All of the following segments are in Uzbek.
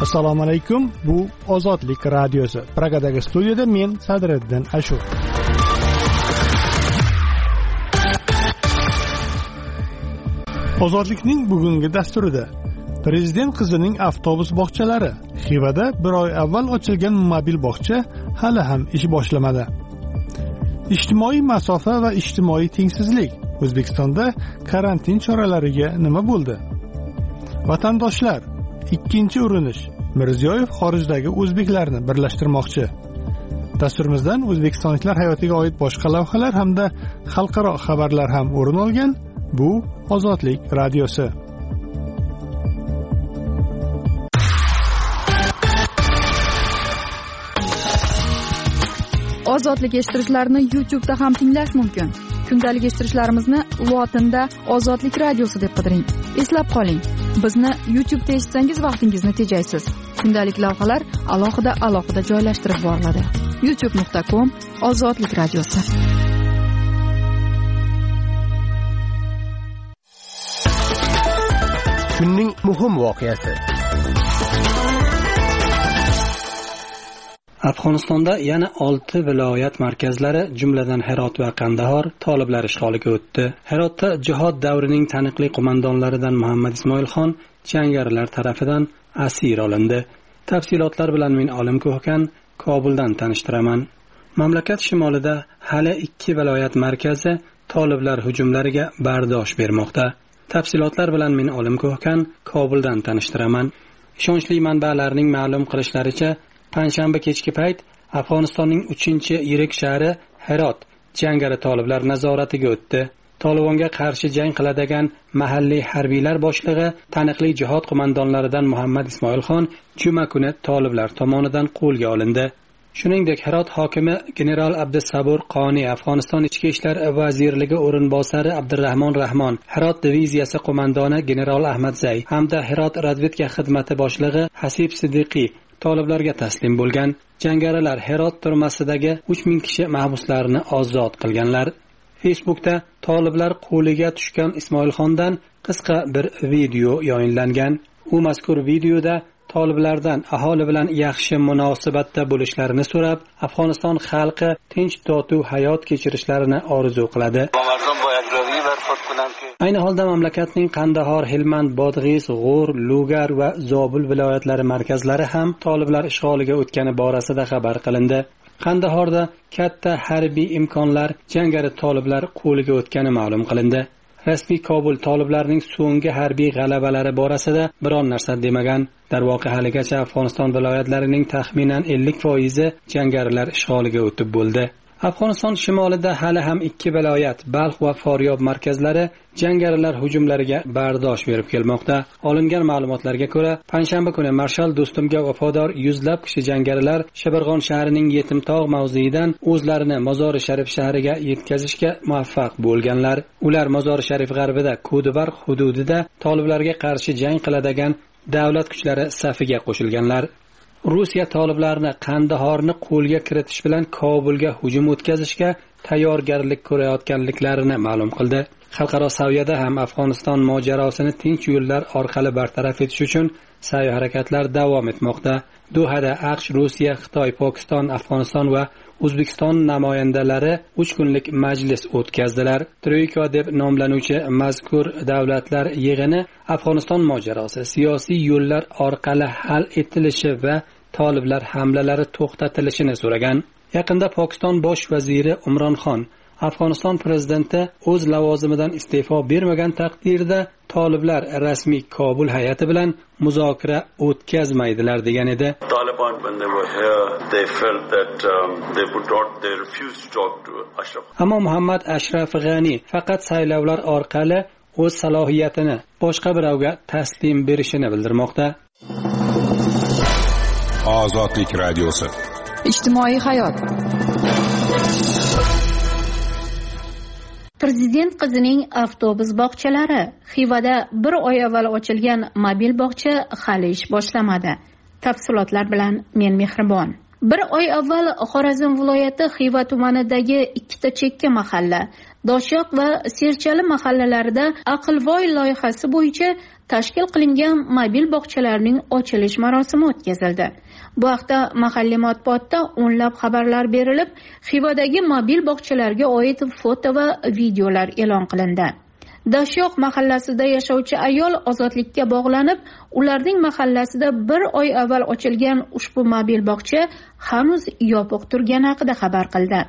Assalomu alaykum. Bu Ozodlik radiosi. Pragadagi studiyada men Sadriddin Ashur. Ozodlikning bugungi dasturida Prezident qizining avtobus bog'chalari. Xivada bir oy avval ochilgan mobil bog'cha hali ham ish boshlamadi. Ijtimoiy masofa va ijtimoiy tengsizlik. O'zbekistonda karantin choralariga nima bo'ldi? Vatandoshlar, ikkinchi urinish. Mirziyoyev xorijdagi o'zbeklarni birlashtirmoqchi. Dasturimizdan o'zbekistonliklar hayotiga oid boshqa lavhalar hamda xalqaro xabarlar ham o'rin olgan. Bu Ozodlik radiosi. Ozodlik eshitishlarini YouTube'da ham tinglash mumkin. Kundalik eshitirishlarimizni lotinda Ozodlik radiosi deb qidiring. Eslab qoling, bizni YouTube'da eshitsangiz vaqtingizni tejaysiz. Kundalik lavhalar alohida joylashtirib boriladi. youtube.com/Ozodlik radiosi. Kunning muhim voqeasi. Afg'onistonda yana 6 viloyat markazlari, jumladan Herot va Qandahor toliblar ishg'oliga o'tdi. Herotda jihod davrining taniqli qo'mondonlaridan Muhammad Ismoilxon jangarilar tarafidan asir olindi. Tafsilotlar bilan men Olim Ko'hkan Kobuldan tanishtiraman. Mamlakat shimolida hali 2 viloyat markazi toliblar hujumlariga bardosh bermoqda. Tafsilotlar bilan men Olim Ko'hkan Kobuldan tanishtiraman. Ishonchli manbalarning ma'lum qilishlaricha, panshanba kechki payt Afg'onistonning 3-yirik shahri Herot jangari toliblar nazoratiga o'tdi. Tolibonga qarshi jang qiladigan mahalliy harbiylar boshlig'i taniqli jihod qo'mondonlaridan Muhammad Ismoilxon juma kuni toliblar tomonidan qo'lga olindi. Shuningdek, Herot hokimi general Abdusabur Qoni, Afg'oniston ichki ishlar vazirligi o'rinbosari Abdurrahmon Rahmon, Herot diviziyasi qo'mondoni general Ahmad Zay hamda Herot razvedka xizmati boshlig'i Hasib Siddiqiy toliblarga taslim bo'lgan. Jangarilar Herot turmasidagi 3000 kishi mahbuslarini ozod qilganlar. Facebookda toliblar qo'liga tushgan Ismoilxondan qisqa bir video yayınlangan. U mazkur videoda toliblardan aholi bilan yaxshi munosabatda bo'lishlarini so'rab, Afg'oniston xalqi tinch totuv hayot kechirishlarini orzu qiladi. Ayni holda mamlakatning Qandahor, Helmand, Bodg'is, G'or, Lugar va Zobul viloyatlari markazlari ham toliblar ishg'oliga o'tgani borasida xabar qilindi. Qandahorda katta harbiy imkonlar jangari toliblar qo'liga o'tgani ma'lum qilindi. Rasmiy Kobul toliblarning so'nggi harbiy g'alabalari borasida biron narsa demagan. Darvoqe haligacha Afg'oniston viloyatlarining taxminan 50% jangarilar ishg'oliga o'tib bo'ldi. Afg'oniston shimolida hali ham 2 viloyat, Balx va Foryob markazlari jangarilar hujumlariga bardosh berib kelmoqda. Olingan ma'lumotlarga ko'ra, panshanba kuni Marshal Do'stumga vafodor yuzlab kishi jangarilar Shibirg'on shahrining Yetimtog' mavziidan o'zlarini Mozori Sharif shahriga yetkazishga muvaffaq bo'lganlar. Ular Mozori Sharif g'arbida Kudubarg hududida toliblarga qarshi jang qiladigan davlat kuchlari safiga qo'shilganlar. Rossiya toliblarni Qandahorni qo'lga kiritish bilan Kobulga hujum o'tkazishga tayyorgarlik ko'rayotganliklarini ma'lum qildi. Xalqaro saviyada ham Afg'oniston mojarosini tinch yo'llar orqali bartaraf etish uchun sa'y harakatlar davom etmoqda. Dohada AQSh, Rossiya, Xitoy, Pokiston, Afg'oniston va O'zbekiston namoyandalari 3 kunlik majlis o'tkazdilar. Troika deb nomlanuvchi mazkur davlatlar yig'ini Afg'oniston mojarosi siyosiy yo'llar orqali hal etilishi va toliblar hamlalari to'xtatilishini so'ragan. Yaqinda Pokiston bosh vaziri Umron Xon Afg'oniston prezidenti o'z lavozimidan iste'fo bermagan taqdirda toliblar rasmiy Kobul hay'ati bilan muzokara o'tkazmaydilar degan edi. Taliban when they were here they felt that they refused to talk to Ashraf. Ammo Muhammad Ashraf G'ani faqat saylovlar orqali o'z salohiyatini boshqa birovga taslim berishini bildirmoqda. Ozodlik radiosi. Ijtimoiy hayot. Prezident qizining avtobus bog'chalari. Xivada bir oy avval ochilgan mobil bog'cha hali ish boshlamadi. Tafsilotlar bilan men Mehribon. Bir oy avval Xorazm viloyati Xiva tumanidagi ikkita chekka mahalla Doshyoq va Serchali mahallalarida Aqlvoy loyihasi bo'yicha tashkil qilingan mobil bog'chalarning ochilish marosimi o'tkazildi. Bu haqda mahalliy matbuotda o'nlab xabarlar berilib, Xivadagi mobil bog'chalarga oid foto va videolar e'lon qilindi. Doshyoq mahallasida yashovchi ayol ozodlikka bog'lanib, ularning mahallasida 1 oy avval ochilgan ushbu mobil bog'cha hanuz yopiq turgani haqida xabar qildi.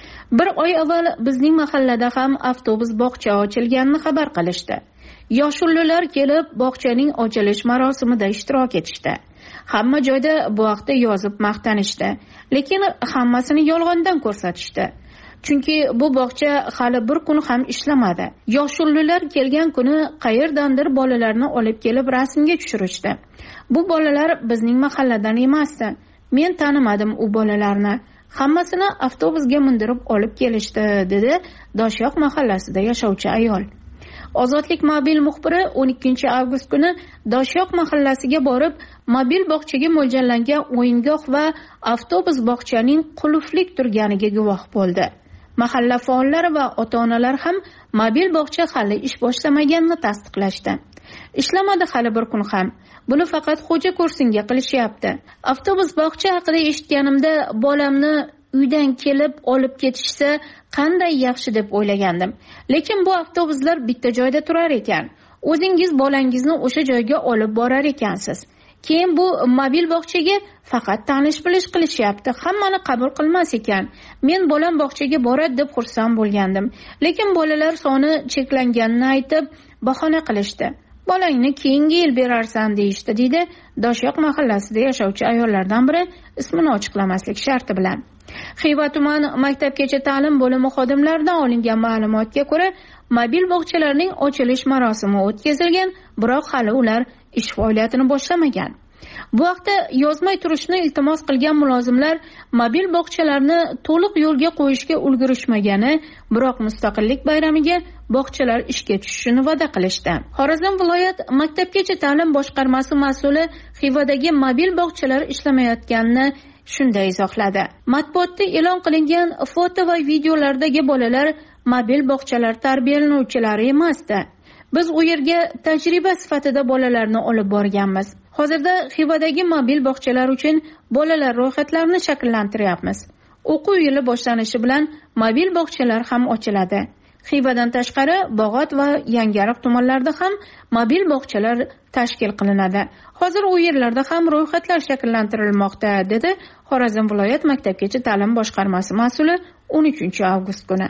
1 oy avval bizning mahallada ham avtobus bog'cha ochilganini xabar qilishdi. Yoshullilar kelib, bog'chaning ochilish marosimida ishtirok etishdi. Hamma joyda bu haqda yozib maqtanishdi, lekin hammasini yolg'ondan ko'rsatishdi. Chunki bu bog'cha hali bir kun ham ishlamadi. Yoshullilar kelgan kuni qayerdandir bolalarni olib kelib rasmga tushirishdi. Bu bolalar bizning mahalladan emasdi. Men tanimadim u bolalarni. Hammasini avtobusga mindirib olib kelishdi, dedi Doshyoq mahallasida yashovchi ayol. Ozodlik mobil muxbiri 12 avgust kuni Doshyoq mahallasiga borib, mobil bog'chaga mo'ljallangan o'yingoh va avtobus bog'chaning qulflik turganiga guvoh bo'ldi. Mahalla faollari va ota-onalar ham mobil bog'cha hali ish boshlamaganini tasdiqlashdi. Ishlamadi hali bir kun ham. Buni faqat xo'ja ko'rsinga qilishyapti. Avtobus bog'cha haqida eshitganimda bolamni uydan kelib olib ketishsa qanday yaxshi deb o'ylagandim. Lekin bu avtobuslar bitta joyda turar ekan. O'zingiz bolangizni o'sha joyga olib borar ekansiz. Keyin bu mobil bog'chaga faqat tanish-bilish qilishyapti. Hammani qabul qilmas ekan. Men bolam bog'chaga boradi deb xursand bo'lgandim. Lekin bolalar soni cheklanganini aytib, bahona qilishdi. Bolangni keyingi yil berarsan deyishdi, deydi Doshyoq mahallasida yashovchi ayollardan biri ismini ochiqlamaslik sharti bilan. Xiva tuman maktabgacha ta'lim bo'limi xodimlaridan olingan ma'lumotga ko'ra, mobil bog'chalarning ochilish marosimi o'tkazilgan, biroq hali ular ish faoliyatini boshlamagan. Bu haqda yozmay turishni iltimos qilgan mulozimlar mobil bog'chalarni to'liq yo'lga qo'yishga ulgurishmagani, biroq mustaqillik bayramiga bog'chalar ishga tushishini va'da qilishdi. Xorazm viloyat maktabgacha ta'lim boshqarmasi mas'uli Xivadagi mobil bog'chalar ishlamayotganini shunday izohladi. Matbuotda e'lon qilingan foto va videolardagi bolalar mobil bog'chalar tarbiyalanuvchilari emasdi. Biz u yerga tajriba sifatida bolalarni olib borganmiz. Hozirda Xivadagi mobil bog'chalar uchun bolalar ro'yxatlarini shakllantiryapmiz. O'quv yili boshlanishi bilan mobil bog'chalar ham ochiladi. Xivadan tashqari Bog'ot va Yangiariq tumanlarida ham mobil bog'chalar tashkil qilinadi. Hozir u yerlarda ham ro'yxatlar shakllantirilmoqda, dedi Xorazm viloyat maktabgacha ta'lim boshqarmasi mas'uli 13 avgust kuni.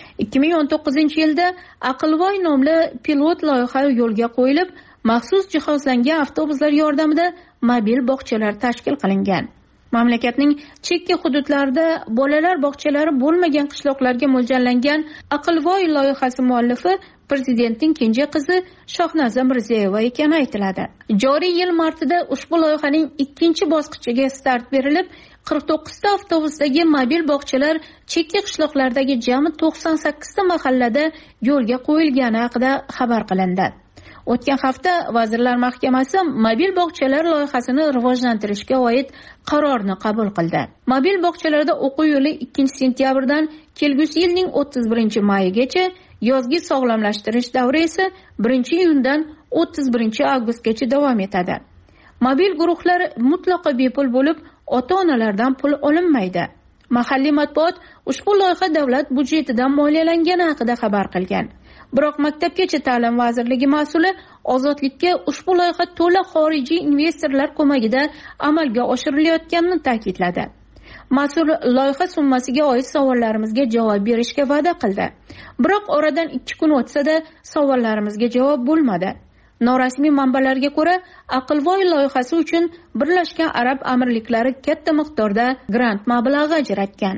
2019-yilda Aqlvoy nomli pilot loyiha yo'lga qo'yilib, maxsus jihozlangan avtobuslar yordamida mobil bog'chalar tashkil qilingan. Mamlakatning chekka hududlarida bolalar bog'chalari bo'lmagan qishloqlarga mo'ljallangan Aqlvoy loyihasi muallifi prezidentning kenja qizi Shohnaza Mirzayeva ekani aytiladi. Joriy yil martida ushbu loyihaning ikkinchi bosqichiga start berilib, 49 ta avtobusdagi mobil bog'chalar chekka qishloqlardagi jami 98 ta mahallada yo'lga qo'yilgani haqida xabar qilindi. O'tgan hafta Vazirlar Mahkamasi mobil bog'chalar loyihasini rivojlantirishga oid qarorni qabul qildi. Mobil bog'chalarda o'quv yili 2-sentyabrdan kelgusi yilning 31-mayigacha, yozgi sog'lomlashtirish davri esa 1-iyundan 31-avgustgacha davom etadi. Mobil guruhlar mutlaqo bepul bo'lib, ota-onalardan pul olinmaydi. Mahalliy matbuot ushbu loyiha davlat budjetidan moliyalangani haqida xabar qilgan. Biroq Maktabgacha ta'lim vazirligi mas'uli Ozodlikka ushbu loyiha to'la xorijiy investorlar ko'magida amalga oshirilayotganini ta'kidladi. Mas'ul loyiha summasiga oid savollarimizga javob berishga va'da qildi. Biroq oradan 2 kun o'tsa-da savollarimizga javob bo'lmadi. Norasmiy manbalarga ko'ra, Aqlvoy loyihasi uchun Birlashgan Arab Amirliklari katta miqdorda grant mablag'i ajratgan.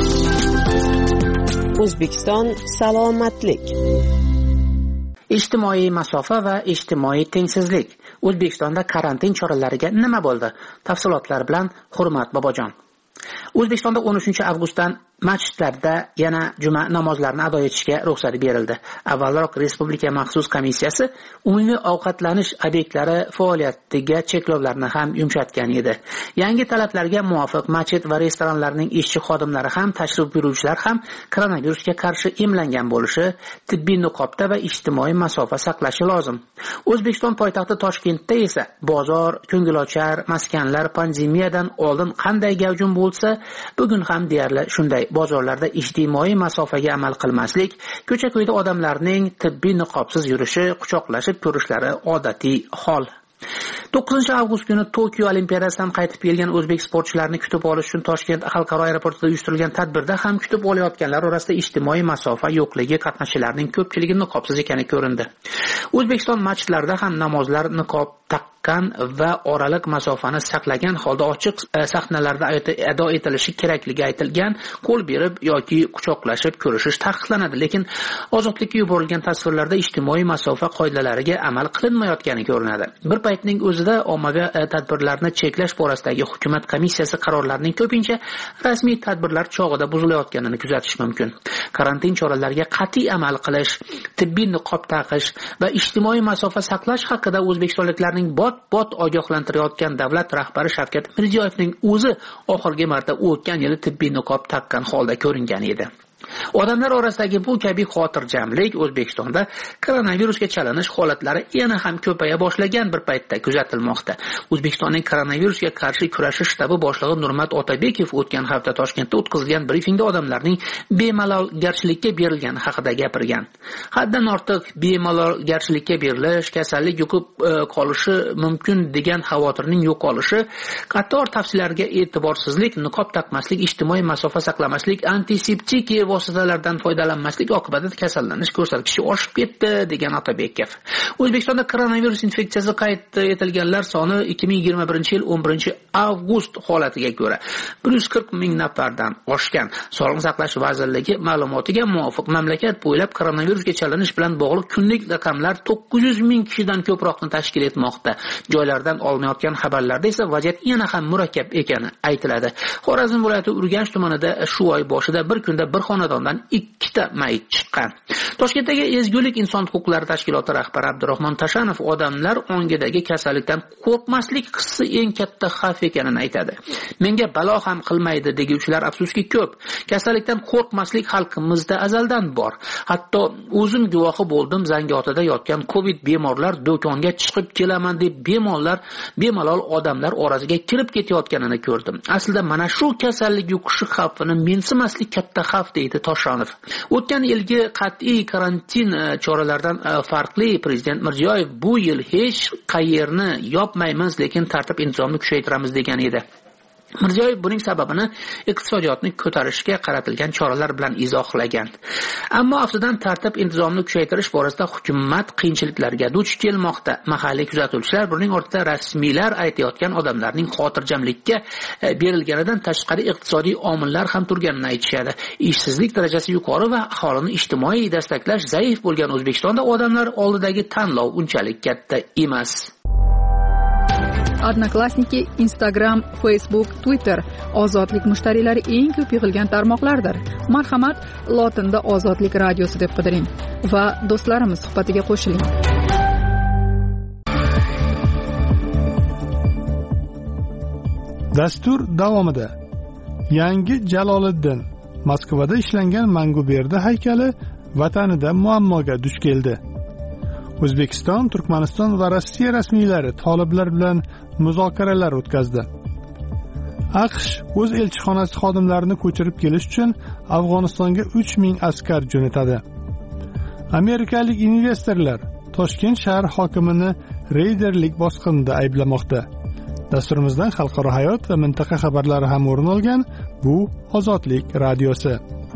O'zbekiston salomatlik. Ijtimoiy masofa va ijtimoiy tengsizlik. O'zbekistonda karantin choralariga nima bo'ldi? Tafsilotlar bilan Hurmat Bobojon. O'zbekistonda 13 avgustdan masjidlarda yana juma namozlarini ado etishga ruxsat berildi. Avvalroq respublika maxsus komissiyasi umumiy ovqatlanish obyektlari faoliyatiga cheklovlarni ham yumshatgan edi. Yangi talablarga muvofiq masjid va restoranlarning ishchi xodimlari ham, tashrif buyuruvchilar ham koronavirusga qarshi emlangan bo'lishi, tibbiy niqobda va ijtimoiy masofa saqlashi lozim. O'zbekiston poytaxti Toshkentda esa bozor, ko'ngilochar maskanlar pandemiyadan oldin qanday gavjum bo'lsa, bugun ham deyarli shunday. Bozorlarda ijtimoiy masofaga amal qilmaslik, ko'cha-ko'yda odamlarning tibbiy niqobsiz yurishi, quchoqlashib ko'rishlari odatiy hol. 9 avgust kuni Tokio Olimpiadasidan qaytib kelgan o'zbek sportchilarini kutib olish uchun Toshkent xalqaro aeroportida uyushtirilgan tadbirda ham kutib olayotganlar orasida ijtimoiy masofa yo'qligi, qatnashchilarning ko'pchiligi niqobsiz ekani ko'rindi. O'zbekiston masjidlarida ham namozlar niqob taqqan va oraliq masofani saqlagan holda ochiq sahnalarda ado etilishi kerakligi aytilgan. Qo'l berib yoki quchoqlashib ko'rishish taqiqlanadi, lekin ozodlikka yuborilgan tasvirlarda ijtimoiy masofa qoidalariga amal qilinmayotgani ko'rinadi. Bir paytning o'zida ommaviy tadbirlarni cheklash borasidagi hukumat komissiyasi qarorlarining ko'pincha rasmiy tadbirlar chog'ida buzilayotganini kuzatish mumkin. Karantin choralariga qat'iy amal qilish, tibbiy niqob taqish va ijtimoiy masofa saqlash haqida o'zbekistonliklarning bot ogohlantirayotgan davlat rahbari Shavkat Mirziyoyevning o'zi oxirgi marta o'tgan yili tibbiy niqob taqqan holda ko'ringan edi. Odamlar orasidagi bu kabi xotirjamlik O'zbekistonda koronavirusga chalinish holatlari yana ham ko'paya boshlagan bir paytda kuzatilmoqda. O'zbekistonning koronavirusga qarshi kurashish shtabi boshlig'i Nurmat Otabekov o'tgan hafta Toshkentda o'tkazilgan brifingda odamlarning bemalolgarchilikka berilgani haqida gapirgan. Haddan ortiq bemalolgarchilikka berilish, kasallik yuqib qolishi mumkin degan xavotirning yo'qolishi, qator tavsiyalarga e'tiborsizlik, niqob taqmaslik, ijtimoiy masofa saqlamaslik, antiseptik vositalardan foydalanmaslik oqibatida kasallanish ko'rsatkichi oshib ketdi degan Otabekov. O'zbekistonda koronavirus infeksiyasi qayd etilganlar soni 2021-yil 11 avgust holatiga ko'ra 140 ming nafardan oshgan. Sog'liqni saqlash vazirligi ma'lumotiga muvofiq mamlakat bo'ylab koronavirusga chalinish bilan bog'liq kunlik raqamlar 900 ming kishidan ko'proqni tashkil etmoqda. Joylardan olinayotgan xabarlarda esa vaziyat yana ham murakkab ekani aytiladi. Xorazm viloyati Urganch tumanida shu oy boshida bir kunda bir xonadondan 2 ta mayit chiqqan. Toshkentdagi Ezgulik inson huquqlari tashkiloti rahbari Abdurahmon Tashanov odamlar ongidagi kasallikdan qo'rqmaslik hissi eng katta xavf ekanini aytadi. Menga balo ham qilmaydi deguvchilar afsuski ko'p. Kasallikdan qo'rqmaslik xalqimizda azaldan bor. Hatto o'zim guvohi bo'ldim, Zangiotada yotgan Covid bemorlar do'konga chiqib kelaman deb bemalol odamlar orasiga kirib ketayotganini ko'rdim. Aslida mana shu kasallik yuqishi xavfini mensimaslik katta xavf deydi Toshonov. O'tgan yilgi qat'iy karantin choralaridan farqli Prezident Mirziyoyev bu yil hech qayerni yopmaymiz, lekin tartib intizomni kuchaytiramiz degan edi. Mirziyoyev buning sababini iqtisodiyotni ko'tarishga qaratilgan choralar bilan izohlagan. Ammo aftidan tartib intizomni kuchaytirish borasida hukumat qiyinchiliklarga duch kelmoqda. Mahalliy kuzatuvchilar buning ortida rasmiylar aytayotgan odamlarning xotirjamlikka berilganidan tashqari iqtisodiy omillar ham turganini aytishadi. Ishsizlik darajasi yuqori va aholini ijtimoiy destaklash zaif bo'lgan O'zbekistonda odamlar oldidagi tanlov unchalik katta emas. Odnoklassniki, Instagram, Facebook, Twitter ozodlik mushtariylari eng ko'p yig'ilgan tarmoqlardir. Marhamat, lotinda Ozodlik radiosi deb qidiring va do'stlarimiz suhbatiga qo'shiling. Dastur davomida yangi Jaloliddin Moskvada ishlangan Manguberdi haykali vatanida muammoga duch keldi. O'zbekiston, Turkmaniston va Rossiya rasmiylari toliblar bilan muzokaralar o'tkazdi. AQSh o'z elchixonasi xodimlarini ko'chirib kelish uchun Afg'onistonga 3000 askar jo'natadi. Amerikalik investorlar Toshkent shahar hokimini reyderlik bosqinida ayblamoqda. Dasturimizdan xalqaro hayot va mintaqa xabarlari ham o'rin olgan. Bu Ozodlik radiosi.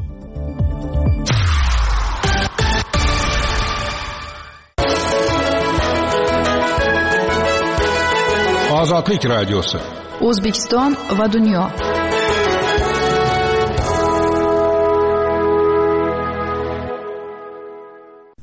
Ozodlik radiosi. O'zbekiston va dunyo.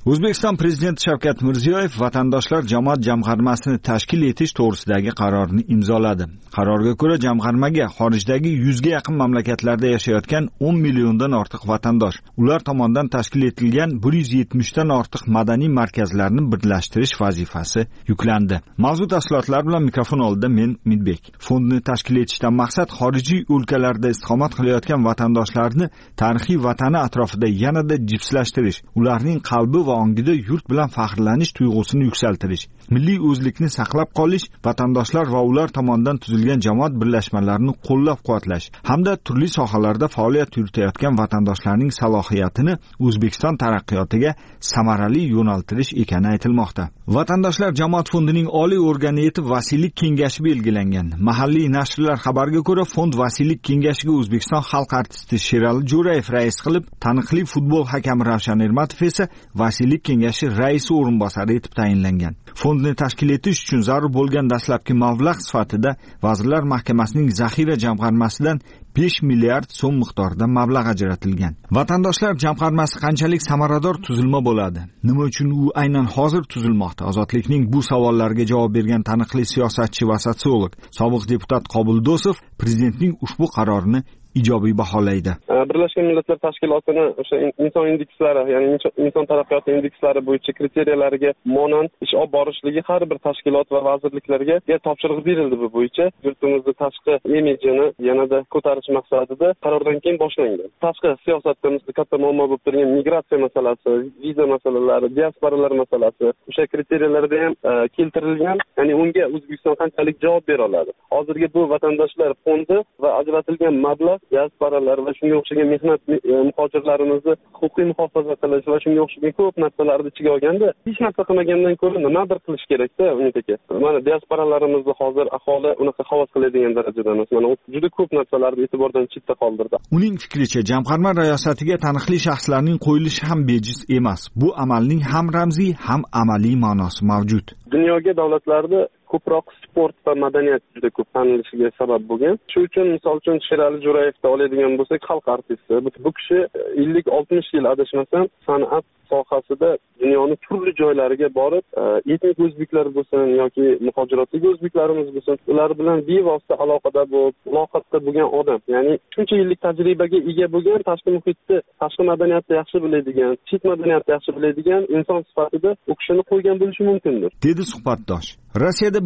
O'zbekiston Prezidenti Shavkat Mirziyoyev vatandoshlar jamoat jamg'armasini tashkil etish to'g'risidagi qarorni imzoladi. Qarorga ko'ra jamg'armaga xorijdagi 100 ga yaqin mamlakatlarda yashayotgan 10 milliondan ortiq vatandosh, ular tomonidan tashkil etilgan 170 dan ortiq madaniy markazlarni birlashtirish vazifasi yuklandi. Mavzu tafsilotlar bilan mikrofon oldida men Midbek. Fondni tashkil etishdan maqsad xorijiy o'lkalarda istiqomat qilayotgan vatandoshlarni tarixiy vatani atrofida yanada jipslashtirish, ularning qalbi va ongida yurt bilan faxrlanish tuyg'usini yuksaltirish, milliy o'zlikni saqlab qolish, vatandoshlar va ular tomonidan tuzilgan jamoat birlashmalarini qo'llab-quvvatlash hamda turli sohalarda faoliyat yuritayotgan vatandoshlarning salohiyatini O'zbekiston taraqqiyotiga samarali yo'naltirish ekani aytilmoqda. Vatandoshlar jamoat fondining oliy organi etib vasiylik kengashi belgilangan. Mahalliy nashrlar xabarga ko'ra, fond vasiylik kengashiga O'zbekiston xalq artisti Sherali Jo'rayev rais qilib, taniqli futbol hakami Ravshan Ermatov esa vasiylik kengashi raisi o'rinbosari etib tayinlangan. Fondni tashkil etish uchun zarur bo'lgan dastlabki mablag' sifatida Vazirlar Mahkamasining zaxira jamg'armasidan 5 milliard so'm miqdorida mablag' ajratilgan. Vatandoshlar jamg'armasi qanchalik samarador tuzilma bo'ladi? Nima uchun u aynan hozir tuzilmoqda? Ozodlikning bu savollarga javob bergan taniqli siyosatchi va sotsiolog, sobiq deputat Qobul Do'sov prezidentning ushbu qarorini ijobiy baholaydi. Birlashgan Millatlar Tashkilotini o'sha inson indekslari, ya'ni inson taraqqiyoti indekslari bo'yicha kriteriyalarga monand ish olib borishligi har bir tashkilot va vazirliklarga topshiriq berildi. Bu bo'yicha yurtimizni tashqi imijini yanada ko'tarish maqsadida qarordan keyin boshlangan. Tashqi siyosatda katta muammo bo'lib turgan migratsiya masalasi, viza masalalari, diasporalar masalasi o'sha kriteriyalarda ham keltirilgan. Ya'ni unga O'zbekiston qanchalik javob bera oladi? Hozirgi bu vatandoshlar fondi va ajratilgan mablag' diasporalar va shunga o'xshagan mehnat muhojirlarimizni huquqiy muhofaza qilish va shunga o'xshagan ko'p narsalarni ichiga olganda, hech narsa qilmagandan ko'ra nimadir qilish kerak-da, uniki. Mana diasporalarimizni hozir aholi unaqa havas qiladigan darajada emas. Mana juda ko'p narsalarni e'tibordan chetda qoldirdi. Uning fikricha, jamg'arma riyosatiga taniqli shaxslarning qo'yilishi ham bejiz emas. Bu amalning ham ramziy, ham amaliy ma'nosi mavjud. Dunyoga davlatlarda ko'proq sport va madaniyat juda ko'p tanilishiga sabab bo'lgan. Shu uchun misol uchun Sherali Jo'rayevni oladigan bo'lsak, xalq artisti. Bu kishi 50-60 yil adashmasam san'at sohasida dunyoni turli joylariga borib, etnik o'zbeklar bo'lsin yoki muhojirotdagi o'zbeklarimiz bo'lsin, ular bilan bevosita aloqada bo'lib, muloqotda bo'lgan odam. Ya'ni shuncha yillik tajribaga ega bo'lgan, tashqi muhitni, tashqi madaniyatni yaxshi biladigan, chet madaniyatni yaxshi biladigan inson sifatida u kishini qo'ygan bo'lishi mumkindir, dedi suhbatdosh. Rossiyada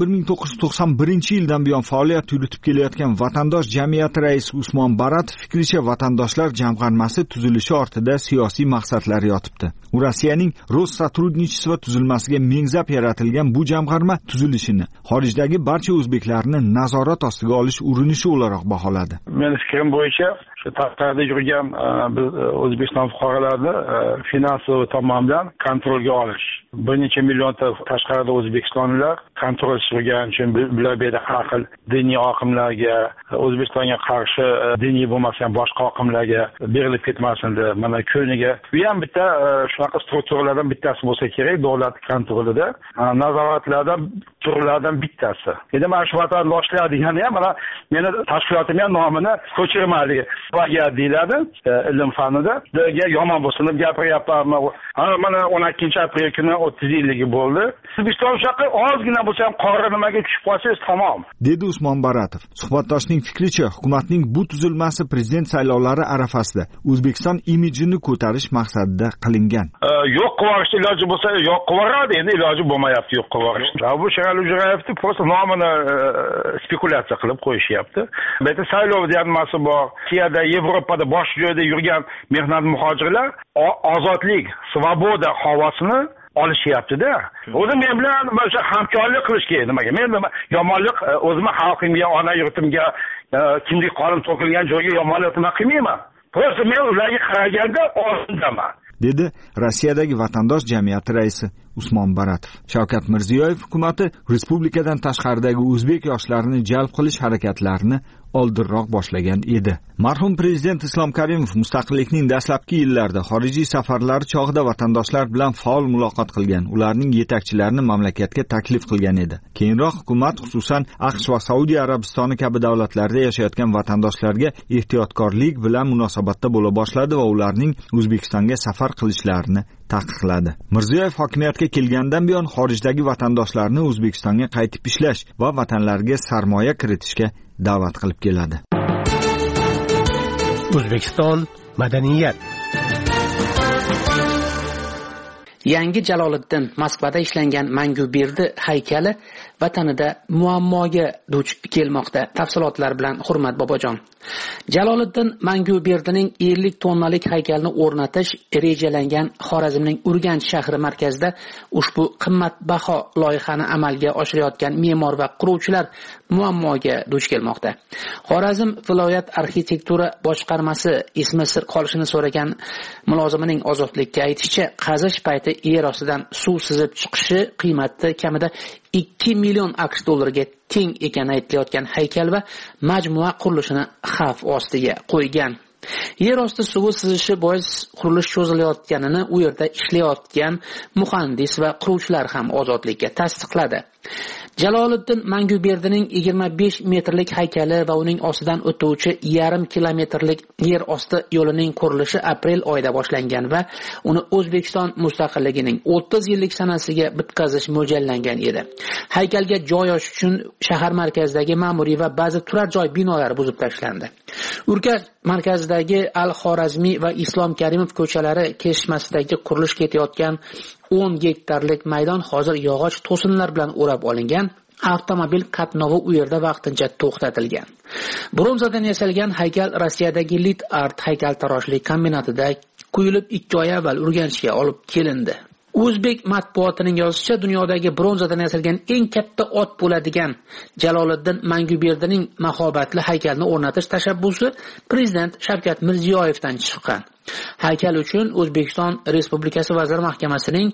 1991-yildan buyon faoliyat yuritib kelayotgan vatandosh jamiyati raisi Usmon Baratov fikricha, vatandoshlar jamg'armasi tuzilishi ortida siyosiy maqsadlar yotibdi. U Rossiyaning Rossотрудничество tuzilmasiga mengzab yaratilgan bu jamg'arma tuzilishini xorijdagi barcha o'zbeklarni nazorat ostiga olish urinishi o'laroq baholadi. Men fikrim bo'yicha tashqarida yurgan biz O'zbekiston fuqarolarini finansiy tomondan kontrolga olish. Bir necha millionta tashqarida o'zbekistonliklar kontrol surgan uchun bular bu yerda har xil diniy oqimlarga, O'zbekistonga qarshi diniy bo'lmagan boshqa oqimlarga berilib ketmasin deb, mana ko'niga bu ham bitta shunaqa strukturalardan bittasi bo'lsa kerak, davlat kontrolida nazoratlardan turlardan bittasi. Endi mana shu vatandoshlar degani ham mana meni tashkilotim ham nomini ko'chirmadi. Plagiat deyiladi ilm fanida. Yomon bo'lsin deb gapiryapman. Mana 12-aprel kuni 30 yilligi bo'ldi. O'zbekiston shunaqa ozgina bo'lsa ham qora nimaga tushib qolsangiz tamom, dedi Usmon Baratov. Suhbatdoshning fikricha, hukumatning bu tuzilmasi prezident saylovlari arafasida O'zbekiston imijini ko'tarish maqsadida qilingan. Yo'q qilishni iloji bo'lsa yo'q qilaveradi, endi iloji bo'lmayapti yo'q qilish. Bu Sherali Jo'rayevni просто nomini spekulatsiya qilib qo'yishyapti. Bu yerda saylov deyilmasi bor. Rossiyada, Yevropada boshqa joyda yurgan mehnat muhojirlar ozodlik, svoboda havosini olishyapti-da. O'zim men bilan o'sha hamkorlik qilish kerak. Nimaga? Men yomonlik o'zimni xalqimga, ona yurtimga, kimlik qonun to'kilgan joyga yomonlik qilmayman. Просто men ularga qaraganda oldindaman, dedi Rossiyadagi vatandosh jamiyati raisi Usmon Baratov. Shavkat Mirziyoyev hukumatı respublikadan tashqaridagi o'zbek yoshlarini jalb qilish harakatlarini oldinroq boshlagan edi. Marhum prezident Islom Karimov mustaqillikning dastlabki yillarida xorijiy safarlari chog'ida vatandoshlar bilan faol muloqot qilgan, ularning yetakchilarini mamlakatga taklif qilgan edi. Keyinroq hukumat xususan AQSh va Saudiya Arabistoni kabi davlatlarda yashayotgan vatandoshlarga ehtiyotkorlik bilan munosabatda bo'la boshladi va ularning O'zbekistonga safar qilishlarini taqiqladi. Mirziyoyev hokimiyatga kelgandan buyon xorijdagi vatandoshlarni O'zbekistonga qaytib ishlash va vatanlariga sarmoya kiritishga da'vat qilib keladi. O'zbekiston madaniyat. Yangi Jaloliddin Moskvada ishlangan Manguberdi haykali vatanida muammoga duch kelmoqda. Tafsilotlar bilan Hurmat Bobojon. Jaloliddin Manguberdining 50 tonnalik haykalini o'rnatish rejalangan Xorazmning Urganch shahri markazida ushbu qimmatbaho loyihani amalga oshirayotgan me'mor va quruvchilar muammoga duch kelmoqda. Xorazm viloyat arxitektura boshqarmasi ismi sir qolishini so'ragan mulozimining Ozodlikka aytishicha, qazish payti yer ostidan suv sizib chiqishi qiymati kamida 2 million AQSh dollariga teng ekani aytilayotgan haykal va majmua qurilishini xavf ostiga qo'ygan. Yer osti suvi sizishi bois qurilish cho'zilayotganini u yerda ishlayotgan muhandis va quruvchilar ham Ozodlikka tasdiqladi. Jaloliddin Manguberdining 25 metrlik haykali va uning ostidan o'tuvchi 1,5 kilometrlik yer osti yo'lining qurilishi aprel oyida boshlangan va uni O'zbekiston mustaqilligining 30 yillik sanasiga bitkazish mo'ljallangan edi. Haykalga joy ochish uchun shahar markazidagi ma'muriy va ba'zi turar joy binolari buzib tashlandi. Urganch markazidagi Al-Xorazmiy va Islom Karimov ko'chalari kesishmasidagi qurilish ketayotgan 10 gektarlik maydon hozir yog'och to'sinlar bilan o'rab olingan. Avtomobil qatnovi u yerda vaqtincha to'xtatilgan. Bronzadan yasalgan haykal Rossiyadagi Lit Art haykaltaroshlik kombinatida quyilib 2 oy avval Urganchga olib kelindi. O'zbek matbuotining yozishicha, dunyodagi bronzadan yasalgan eng katta ot bo'ladigan Jaloliddin Manguberdining mahobatli haykalni o'rnatish tashabbusi prezident Shavkat Mirziyoyevdan chiqqan. Haykal uchun O'zbekiston Respublikasi Vazir Mahkamasining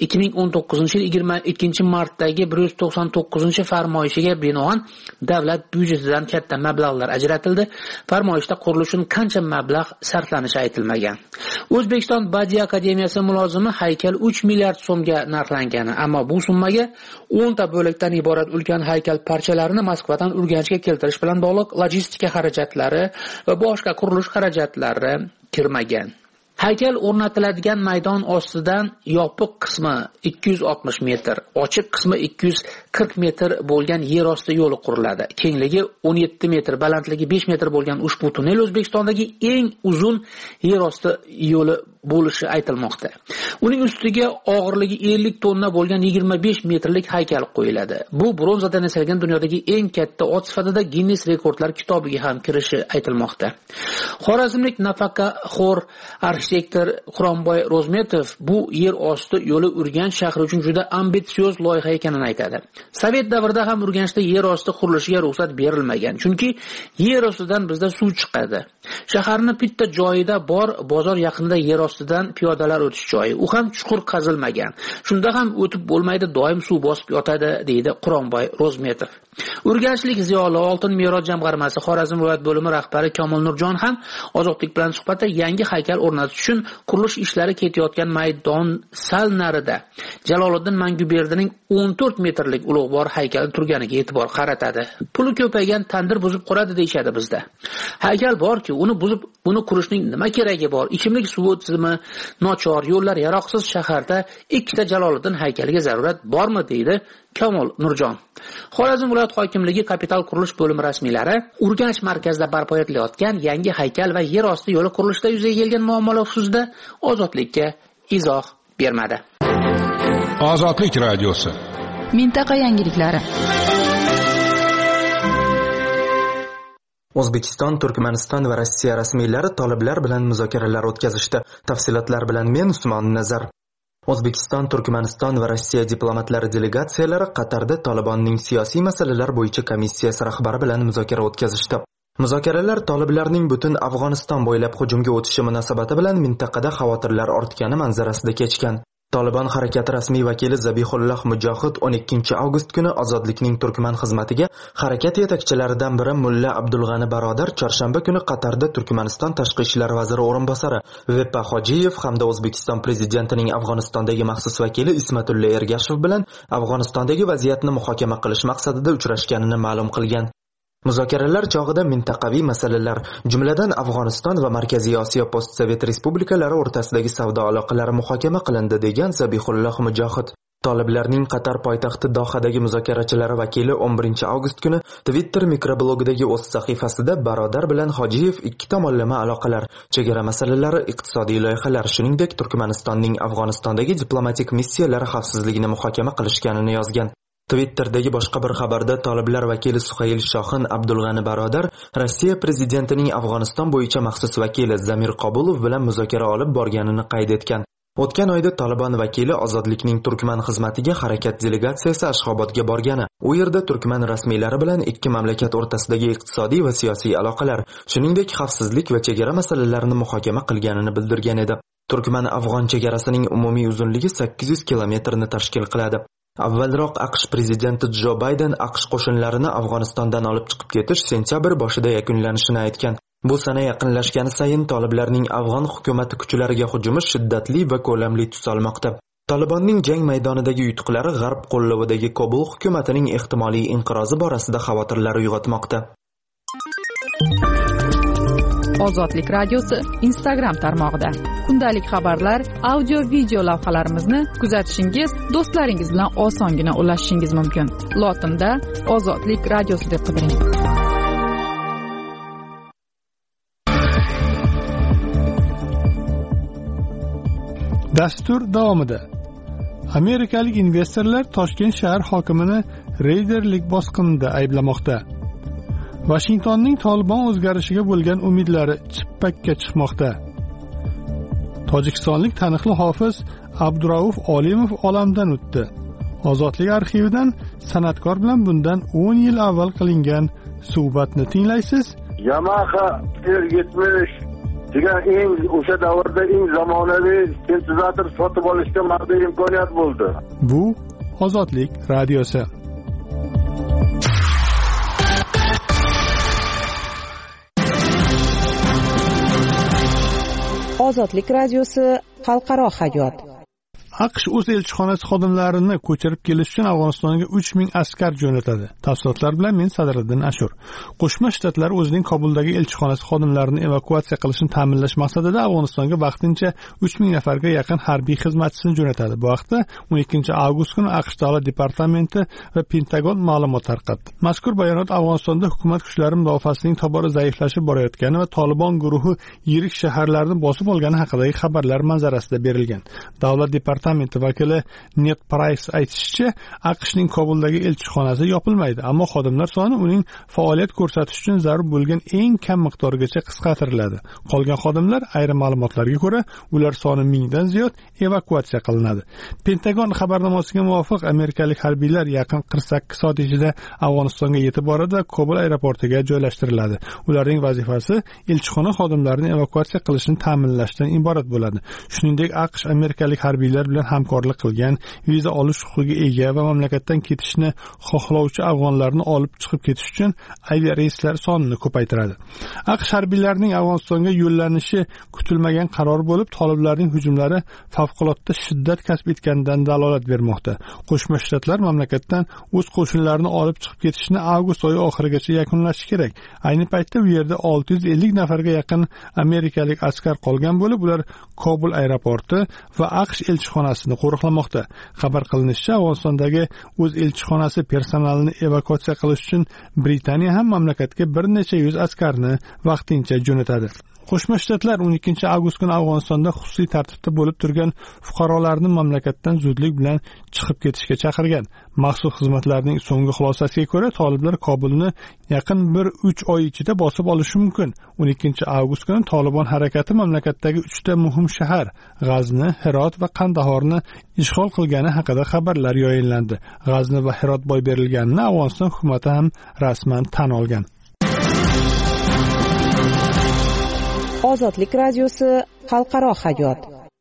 2019-yil 22-martdagi 199-farmoyishiga binoan davlat byudjetidan katta mablag'lar ajratildi. Farmoyishda qurilish uchun qancha mablag' sarflanishi aytilmagan. O'zbekiston Badiiy akademiyasi mulozimi haykal 3 milliard so'mga narxlangani, ammo bu summaga 10 ta bo'lakdan iborat ulkan haykal parchalarini Moskvadan Urganchga keltirish bilan bog'liq logistika xarajatlari va boshqa qurilish xarajatlari kirmagan. Haykal o'rnatiladigan maydon ostidan yopiq qismi 260 metr, ochiq qismi 240 metr bo'lgan yer osti yo'li quriladi. Kengligi 17 metr, balandligi 5 metr bo'lgan ushbu tunnel O'zbekistondagi eng uzun yer osti yo'li bo'lishi aytilmoqda. Uning ustiga og'irligi 50 tonna bo'lgan 25 metrlik haykal qo'yiladi. Bu bronzadan yasalgan dunyodagi eng katta ot sifatida Guinness rekordlar kitobiga ham kirishi aytilmoqda. Xorazmlik nafaqaxo'r arxitektor Quronboy Rozmetov bu yer osti yo'li Urganch shahri uchun juda ambitsioz loyiha ekanini aytadi. Sovet davrida ham Urganchda yer osti qurilishiga ruxsat berilmagan, chunki yer ostidan bizda suv chiqadi. Shaharning bitta joyida bor bozor yaqinida yer ostidan piyodalar o'tish joyi, u ham chuqur qazilmagan. Shunda ham o'tib bo'lmaydi, doim suv bosib yotadi, deydi Quronboy Rozmetov. Urganchlik ziyoli Oltin merod jamg'armasi Xorazm viloyat bo'limi rahbari Komil Nurjon ham Ozodlik bilan suhbatda yangi haykal o'rnatish uchun qurilish ishlari ketayotgan maydon sal narida Jaloliddin Manguberdining 14 metrlik ulug'bor haykali turganiga e'tibor qaratadi. Puli ko'paygan tandir buzib quradi deyshadi bizda. Haykal borki, uni buzib, buni qurishning nima keragi bor? Ichimlik suvi tizimi nochor, yo'llar yaroqsiz shaharda ikkita Jaloliddin haykaliga zarurat bormi, deydi Komil Nurjon. Xorazm viloyat hokimligi kapital qurilish bo'limi rasmiylari Urganch markazida barpo etilayotgan yangi haykal va yer osti yo'li qurilishida yuzaga kelgan muammolar xususida Ozodlikka izoh bermadi. Ozodlik radiosi. Mintaqa yangiliklari. O'zbekiston, Turkmaniston va Rossiya rasmiylari toliblar bilan muzokaralar o'tkazishdi. Tafsilotlar bilan men Usmon Nazar. O'zbekiston, Turkmaniston va Rossiya diplomatlari delegatsiyalari Qatarda Tolibonning siyosiy masalalar bo'yicha komissiyasi rahbari bilan muzokara o'tkazishdi. Muzokaralar toliblarning butun Afg'oniston bo'ylab hujumga o'tishi munosabati bilan mintaqada xavotirlar ortgani manzarasida kechgan. Tolibon harakati rasmiy vakili Zabihulloh Mujohid 12 avgust kuni Ozodlikning Turkman xizmatiga harakat yetakchilaridan biri Mulla Abdulg'ani Barodar chorshanba kuni Qatarda Turkmaniston tashqi ishlar vaziri o'rinbosari Vepa Hojiyev hamda O'zbekiston prezidentining Afg'onistondagi maxsus vakili Ismatulla Ergashev bilan Afg'onistondagi vaziyatni muhokama qilish maqsadida uchrashganini ma'lum qilgan. Muzokaralar chog'ida mintaqaviy masalalar, jumladan Afg'oniston va Markaziy Osiyo postsovet respublikalari o'rtasidagi savdo aloqalari muhokama qilindi degan Zabihulloh Mujohid. Toliblarning Qatar poytaxti Dohadagi muzokarachilari vakili 11 avgust kuni Twitter mikroblogidagi o'z sahifasida Barodar bilan Hojiyev ikki tomonlama aloqalar, chegara masalalari, iqtisodiy loyihalar, shuningdek Turkmanistonning Afg'onistondagi diplomatik missiyalari xavfsizligini muhokama qilishganini yozgan. Twitter'dagi boshqa bir xabarda Toliblar vakili Suhayl Shohin Abdulg'ani Barodar Rossiya prezidentining Afg'oniston bo'yicha maxsus vakili Zamir Qobulov bilan muzokara olib borganini qayd etgan. O'tgan oyda Tolibon vakili Ozodlikning Turkman xizmatiga harakat delegatsiyasi Ashxobodga borgani, u yerda Turkman rasmiylari bilan ikki mamlakat o'rtasidagi iqtisodiy va siyosiy aloqalar, shuningdek xavfsizlik va chegara masalalarini muhokama qilganini bildirgan edi. Turkman-Afg'on chegarasining umumiy uzunligi 800 kilometrni tashkil qiladi. Avvalroq AQSh prezidenti Jo Bayden AQSh qo'shinlarini Afg'onistondan olib chiqib ketish sentyabr boshida yakunlanishini aytgan. Bu sana yaqinlashgani sayin Toliblarning Afg'on hukumati kuchlariga hujumi shiddatli va ko'lamli tus olmoqda. Tolibonning jang maydonidagi yutuqlari G'arb qo'llavidagi Kobul hukumatining ehtimoliy inqirozi borasida xavotirlar uyg'otmoqda. Ozodlik radiosi Instagram tarmog'ida kundalik xabarlar, audio video lavhalarimizni kuzatishingiz, do'stlaringiz bilan osongina ulashishingiz mumkin. Lotinda Ozodlik radiosi deb qidiring. Dastur davomida amerikalik investorlar Toshkent shahar hokimini reyderlik bosqinida ayblamoqda. Vashingtonning Tolibon o'zgarishiga bo'lgan umidlari chippakka chiqmoqda. Tojikistonlik taniqli hofiz Abdurauf Olimov olamdan o'tdi. Ozodlik arxividan san'atkor bilan bundan 10 yil avval qilingan suhbatni tinglaysiz. Yamaha R70 degan o'sha davrda eng zamonaviy sintezator sotib olishga maqbul imkoniyat bo'ldi. Bu Ozodlik radiosi. Ozodlik radiosi xalqaro hayot. AQSh o'z elchixonasi xodimlarini ko'chirib kelish uchun Afg'onistonga 3000 askar jo'natadi. Tafsilotlar bilan men Sadriddin Ashur. Qo'shma Shtatlar o'zining Kobuldagi elchixonasi xodimlarini evakuatsiya qilishni ta'minlash maqsadida Afg'onistonga vaqtincha 3000 nafarga yaqin harbiy xizmatchisini jo'natadi. Bu haqda 12 avgust kuni AQSh Davlat departamenti va Pentagon ma'lumot tarqatdi. Mazkur bayonot Afg'onistonda hukumat kuchlari mudofaasining tobora zaiflashib borayotgani va Tolibon guruhi yirik shaharlarni bosib olgani haqidagi xabarlar manzarasida berilgan. Davlat departamenti vakili Ned Price aytishicha, AQShning Kobuldagi elchixonasi yopilmaydi, ammo xodimlar soni uning faoliyat ko'rsatish uchun zarur bo'lgan eng kam miqdorgacha qisqartiriladi. Qolgan xodimlar ayrim ma'lumotlarga ko'ra, ular soni 1000 dan ziyod evakuatsiya qilinadi. Pentagon xabarnomasiga muvofiq, amerikalik harbiylar yaqin 48 soat ichida Afg'onistonga yetib boradi va Kobul aeroportiga joylashtiriladi. Ularning vazifasi elchixona xodimlarini evakuatsiya qilishni ta'minlashdan iborat bo'ladi. Shuningdek, AQSh amerikalik harbiylar bilan hamkorlik qilgan, viza olish huquqiga ega va mamlakatdan ketishni xohlovchi afg'onlarni olib chiqib ketish uchun aviareyslar sonini ko'paytiradi. AQSh harbiylarining Afg'onistonga yo'llanishi kutilmagan qaror bo'lib, toliblarning hujumlari favqulodda shiddat kasb etganidan dalolat bermoqda. Qo'shma Shtatlar mamlakatdan o'z qo'shinlarini olib chiqib ketishni avgust oyi oxirigacha yakunlashi kerak. Ayni paytda u yerda 650 nafarga yaqin amerikalik askar qolgan bo'lib, ular Kobul aeroporti va AQSh elchixonasini qo'riqlamoqda. Xabar qilinishicha, Afg'onistondagi o'z elchixonasi personalini evakuatsiya qilish uchun Britaniya ham mamlakatga bir necha yuz askarni vaqtincha jo'natadi. Qo'shma Shtatlar 12 avgust kuni Afg'onistonda xususiy tartibda bo'lib turgan fuqarolarni mamlakatdan zudlik bilan chiqib ketishga chaqirgan. Maxsus xizmatlarning so'nggi xulosasiga ko'ra, toliblar Kobulni yaqin 1-3 oy ichida bosib olishi mumkin. 12 avgust kuni Tolibon harakati mamlakatdagi 3 ta muhim shahar, G'azni, Hirot va Qandahorni ishg'ol qilgani haqida xabarlar yoyinlandi. G'azni va Hirot boy berilganini Afg'oniston hukumati ham rasman tan olgan. Ozodlik radiosi xalqaro hayot.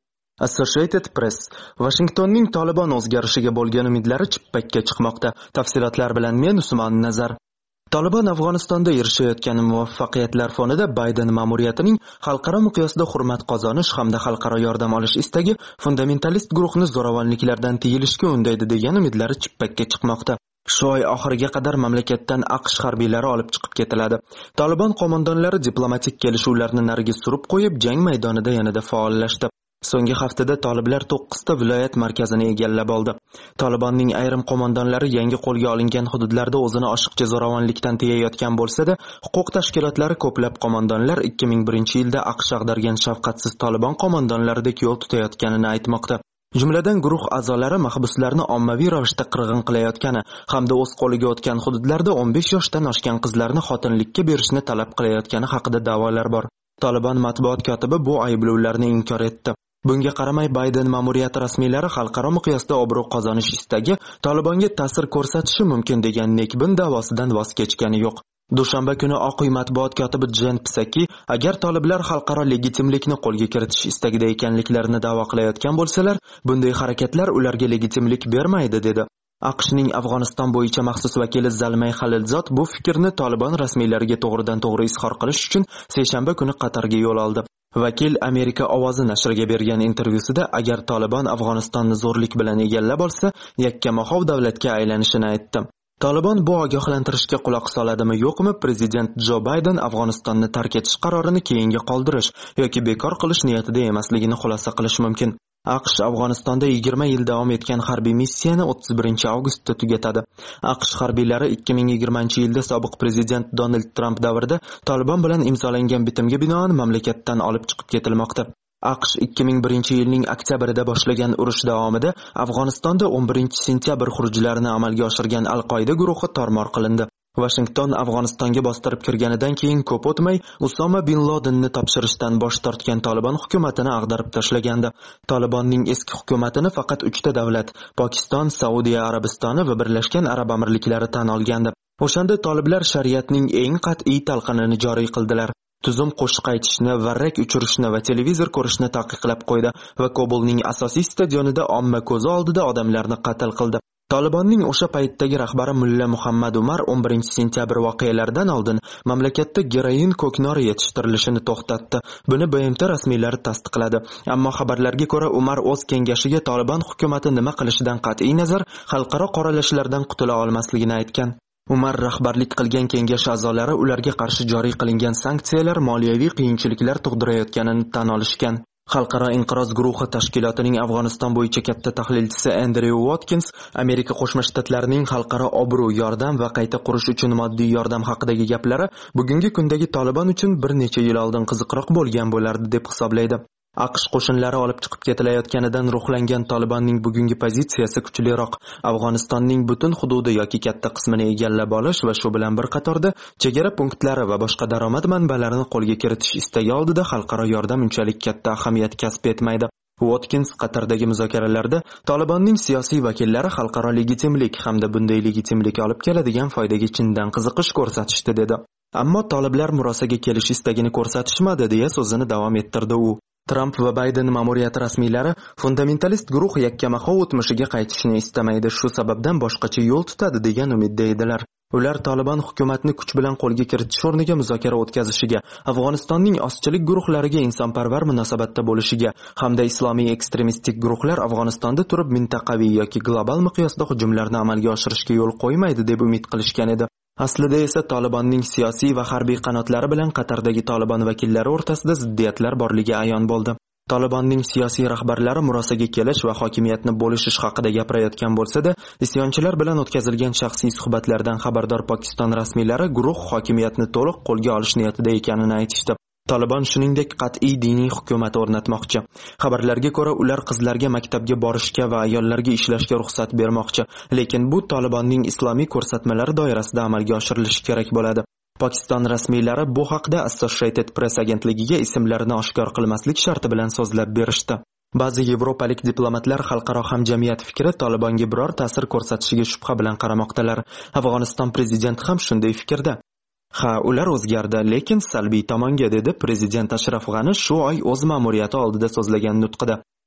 Associated Press: Vashingtonning Tolibon o'zgarishiga bo'lgan umidlari chippakka chiqmoqda. Tafsilotlar bilan men Usmon Nazar. Tolibon Afg'onistonda erishayotgan muvaffaqiyatlar fonida Bayden ma'muriyatining xalqaro miqyosda hurmat qozonish hamda xalqaro yordam olish istagi fundamentalist guruhni zo'ravonliklardan tiyilishga undaydi degan umidlari chippakka chiqmoqda. Shu oy oxiriga qadar mamlakatdan AQSh harbiylari olib chiqib ketiladi. Tolibon qo'mondonlari diplomatik kelishuvlarni nariga surib qo'yib, jang maydonida yanada faollashdi. So'nggi haftada toliblar 9 ta viloyat markazini egallab oldi. Tolibonning ayrim qo'mondonlari yangi qo'lga olingan hududlarda o'zini oshiqcha zo'ravonlikdan tiyayotgan bo'lsa-da, huquq tashkilotlari ko'plab qo'mondonlar 2001-yilda AQSh ag'dargan shafqatsiz Tolibon qo'mondonlaridek yo'l tutayotganini aytmoqda. Jumladan guruh a'zolari mahbuslarni ommaviy ravishda qirg'in qilayotgani hamda o'z qo'liga o'tgan hududlarda 15 yoshdan oshgan qizlarni xotinlikka berishni talab qilayotgani haqida da'volar bor. Tolibon matbuot kotibi bu ayblovlarni inkor etdi. Bunga qaramay Bayden ma'muriyati rasmiylari xalqaro miqyosda obro' qozonish istagi Tolibonga ta'sir ko'rsatishi mumkin degan nekbin da'vosidan voz kechgani yo'q. Dushanba kuni Oq uy matbuot kotibi Jen Psaki agar toliblar xalqaro legitimlikni qo'lga kiritish istagida ekanliklarini da'vo qilayotgan bo'lsalar, bunday harakatlar ularga legitimlik bermaydi dedi. AQShning Afg'oniston bo'yicha maxsus vakili Zalmay Xalilzod bu fikrni Tolibon rasmiylariga to'g'ridan-to'g'ri izhor qilish uchun seshanba kuni Qatarga yo'l oldi. Vakil Amerika ovozi nashriga bergan intervyusida agar Tolibon Afg'onistonni zo'rlik bilan egallab olsa, yakkamahov davlatga aylanishini aytdi. Tolibon bu ogohlantirishga quloq soladimi yo'qmi, prezident Jo Bayden Afg'onistonni tark etish qarorini keyinga qoldirish yoki bekor qilish niyatida emasligini xulosa qilish mumkin. AQSh Afg'onistonda 20 yil davom etgan harbiy missiyani 31-avgustda tugatadi. AQSh harbiylari 2020-yilda sobiq prezident Donald Trump davrida Tolibon bilan imzolangan bitimga binoan mamlakatdan olib chiqib ketilmoqda. AQSh 2001-yilning oktyabrida boshlangan urush davomida Afg'onistonda 11-sentyabr xurujlarini amalga oshirgan Al-Qoida guruhi tormor qilindi. Washington Afg'onistonga bostirib kirganidan keyin ko'p o'tmay Usoma bin Ladenni topshirishdan bosh tortgan Tolibon hukumatini ag'darib tashlagandi. Tolibonning eski hukumatini faqat 3 ta davlat, Pokiston, Saudiya Arabistoni va Birlashgan Arab Amirliklari tan olgandi. O'shanda toliblar shariatning eng qat'iy talqinini joriy qildilar. Tuzum qo'shiq aytishni, varrak uchirishni va televizor ko'rishni taqiqlab qo'ydi va Kobulning asosiy stadionida omma ko'zi oldida odamlarni qatl qildi. Tolibonning o'sha paytdagi rahbari Mulla Muhammad Umar 11-sentyabr voqealaridan oldin mamlakatda geroin ko'knori yetishtirilishini to'xtatdi. Buni BMT rasmiylari tasdiqladi. Ammo xabarlarga ko'ra Umar o'z kengashiga Tolibon hukumatı nima qilishidan qat'iy nazar xalqaro qoralashlardan qutula olmasligini aytgan. Umar rahbarlik qilgan kengash a'zolari ularga qarshi joriy qilingan sanksiyalar moliyaviy qiyinchiliklar tug'dirayotganini tan olishgan. Xalqaro inqiroz guruhi tashkilotining Afg'oniston bo'yicha katta tahlilchisi Andrew Watkins Amerika Qo'shma Shtatlarining xalqaro obro', yordam va qayta qurish uchun moddiy yordam haqidagi gaplari bugungi kundagi Tolibon uchun bir necha yil oldin qiziqroq bo'lgan bo'lardi deb hisoblaydi. AQSh qo'shinlari olib chiqib ketilayotganidan ruhlangan Tolibonning bugungi pozitsiyasi kuchliroq. Afg'onistonning butun hududi yoki katta qismini egallab olish va shu bilan bir qatorda chegara punktlari va boshqa daromad manbalarini qo'lga kiritish istagi oldida xalqaro yordam unchalik katta ahamiyat kasb etmaydi. Watkins Qatardagi muzokaralarda Tolibonning siyosiy vakillari xalqaro legitimlik hamda bunday legitimlik olib keladigan foydaga chindan qiziqish ko'rsatishdi dedi. Ammo toliblar murosaga kelish istagini ko'rsatishmadi deya so'zini davom ettirdi u. Trump va Bayden ma'muriyati rasmiylari fundamentalist guruh yakkamahov o'tmishiga qaytishni istamaydi, shu sababdan boshqacha yo'l tutadi degan umidda edilar. Ular Tolibon hukumatni kuch bilan qo'lga kiritish o'rniga muzokara o'tkazishiga, Afg'onistonning ozchilik guruhlariga insonparvar munosabatda bo'lishiga hamda islomiy ekstremistik guruhlar Afg'onistonda turib mintaqaviy yoki global miqyosda hujumlarni amalga oshirishga yo'l qo'ymaydi deb umid qilishgan edi. Aslida esa Tolibonning siyosiy va harbiy qanotlari bilan Qatardagi Tolibon vakillari o'rtasida ziddiyatlar borligi ayon bo'ldi. Tolibonning siyosiy rahbarlari murosaga kelish va hokimiyatni bo'lishish haqida gapirayotgan bo'lsa-da, isyonchilar bilan o'tkazilgan shaxsiy suhbatlardan xabardor Pokiston rasmiylari guruh hokimiyatni to'liq qo'lga olish niyatida ekanini aytishdi. Tolibon shuningdek qat'iy diniy hukumat o'rnatmoqchi. Xabarlarga ko'ra, ular qizlarga maktabga borishga va ayollarga ishlashga ruxsat bermoqchi, lekin bu Tolibonning islomiy ko'rsatmalari doirasida amalga oshirilishi kerak bo'ladi. Pokiston rasmiylari bu haqda Associated Press agentligiga ismlarini oshkor qilmaslik sharti bilan so'zlab berishdi. Ba'zi yevropalik diplomatlar xalqaro hamjamiyat fikri Tolibonga biror ta'sir ko'rsatishiga shubha bilan qaramoqdalar. Afg'oniston prezidenti ham shunday fikrda. Ha, ular o'zgardi, lekin salbiy tomonga, dedi prezident Ashraf G'ani shu oy o'z ma'muriyati oldida so'zlagan nutqida.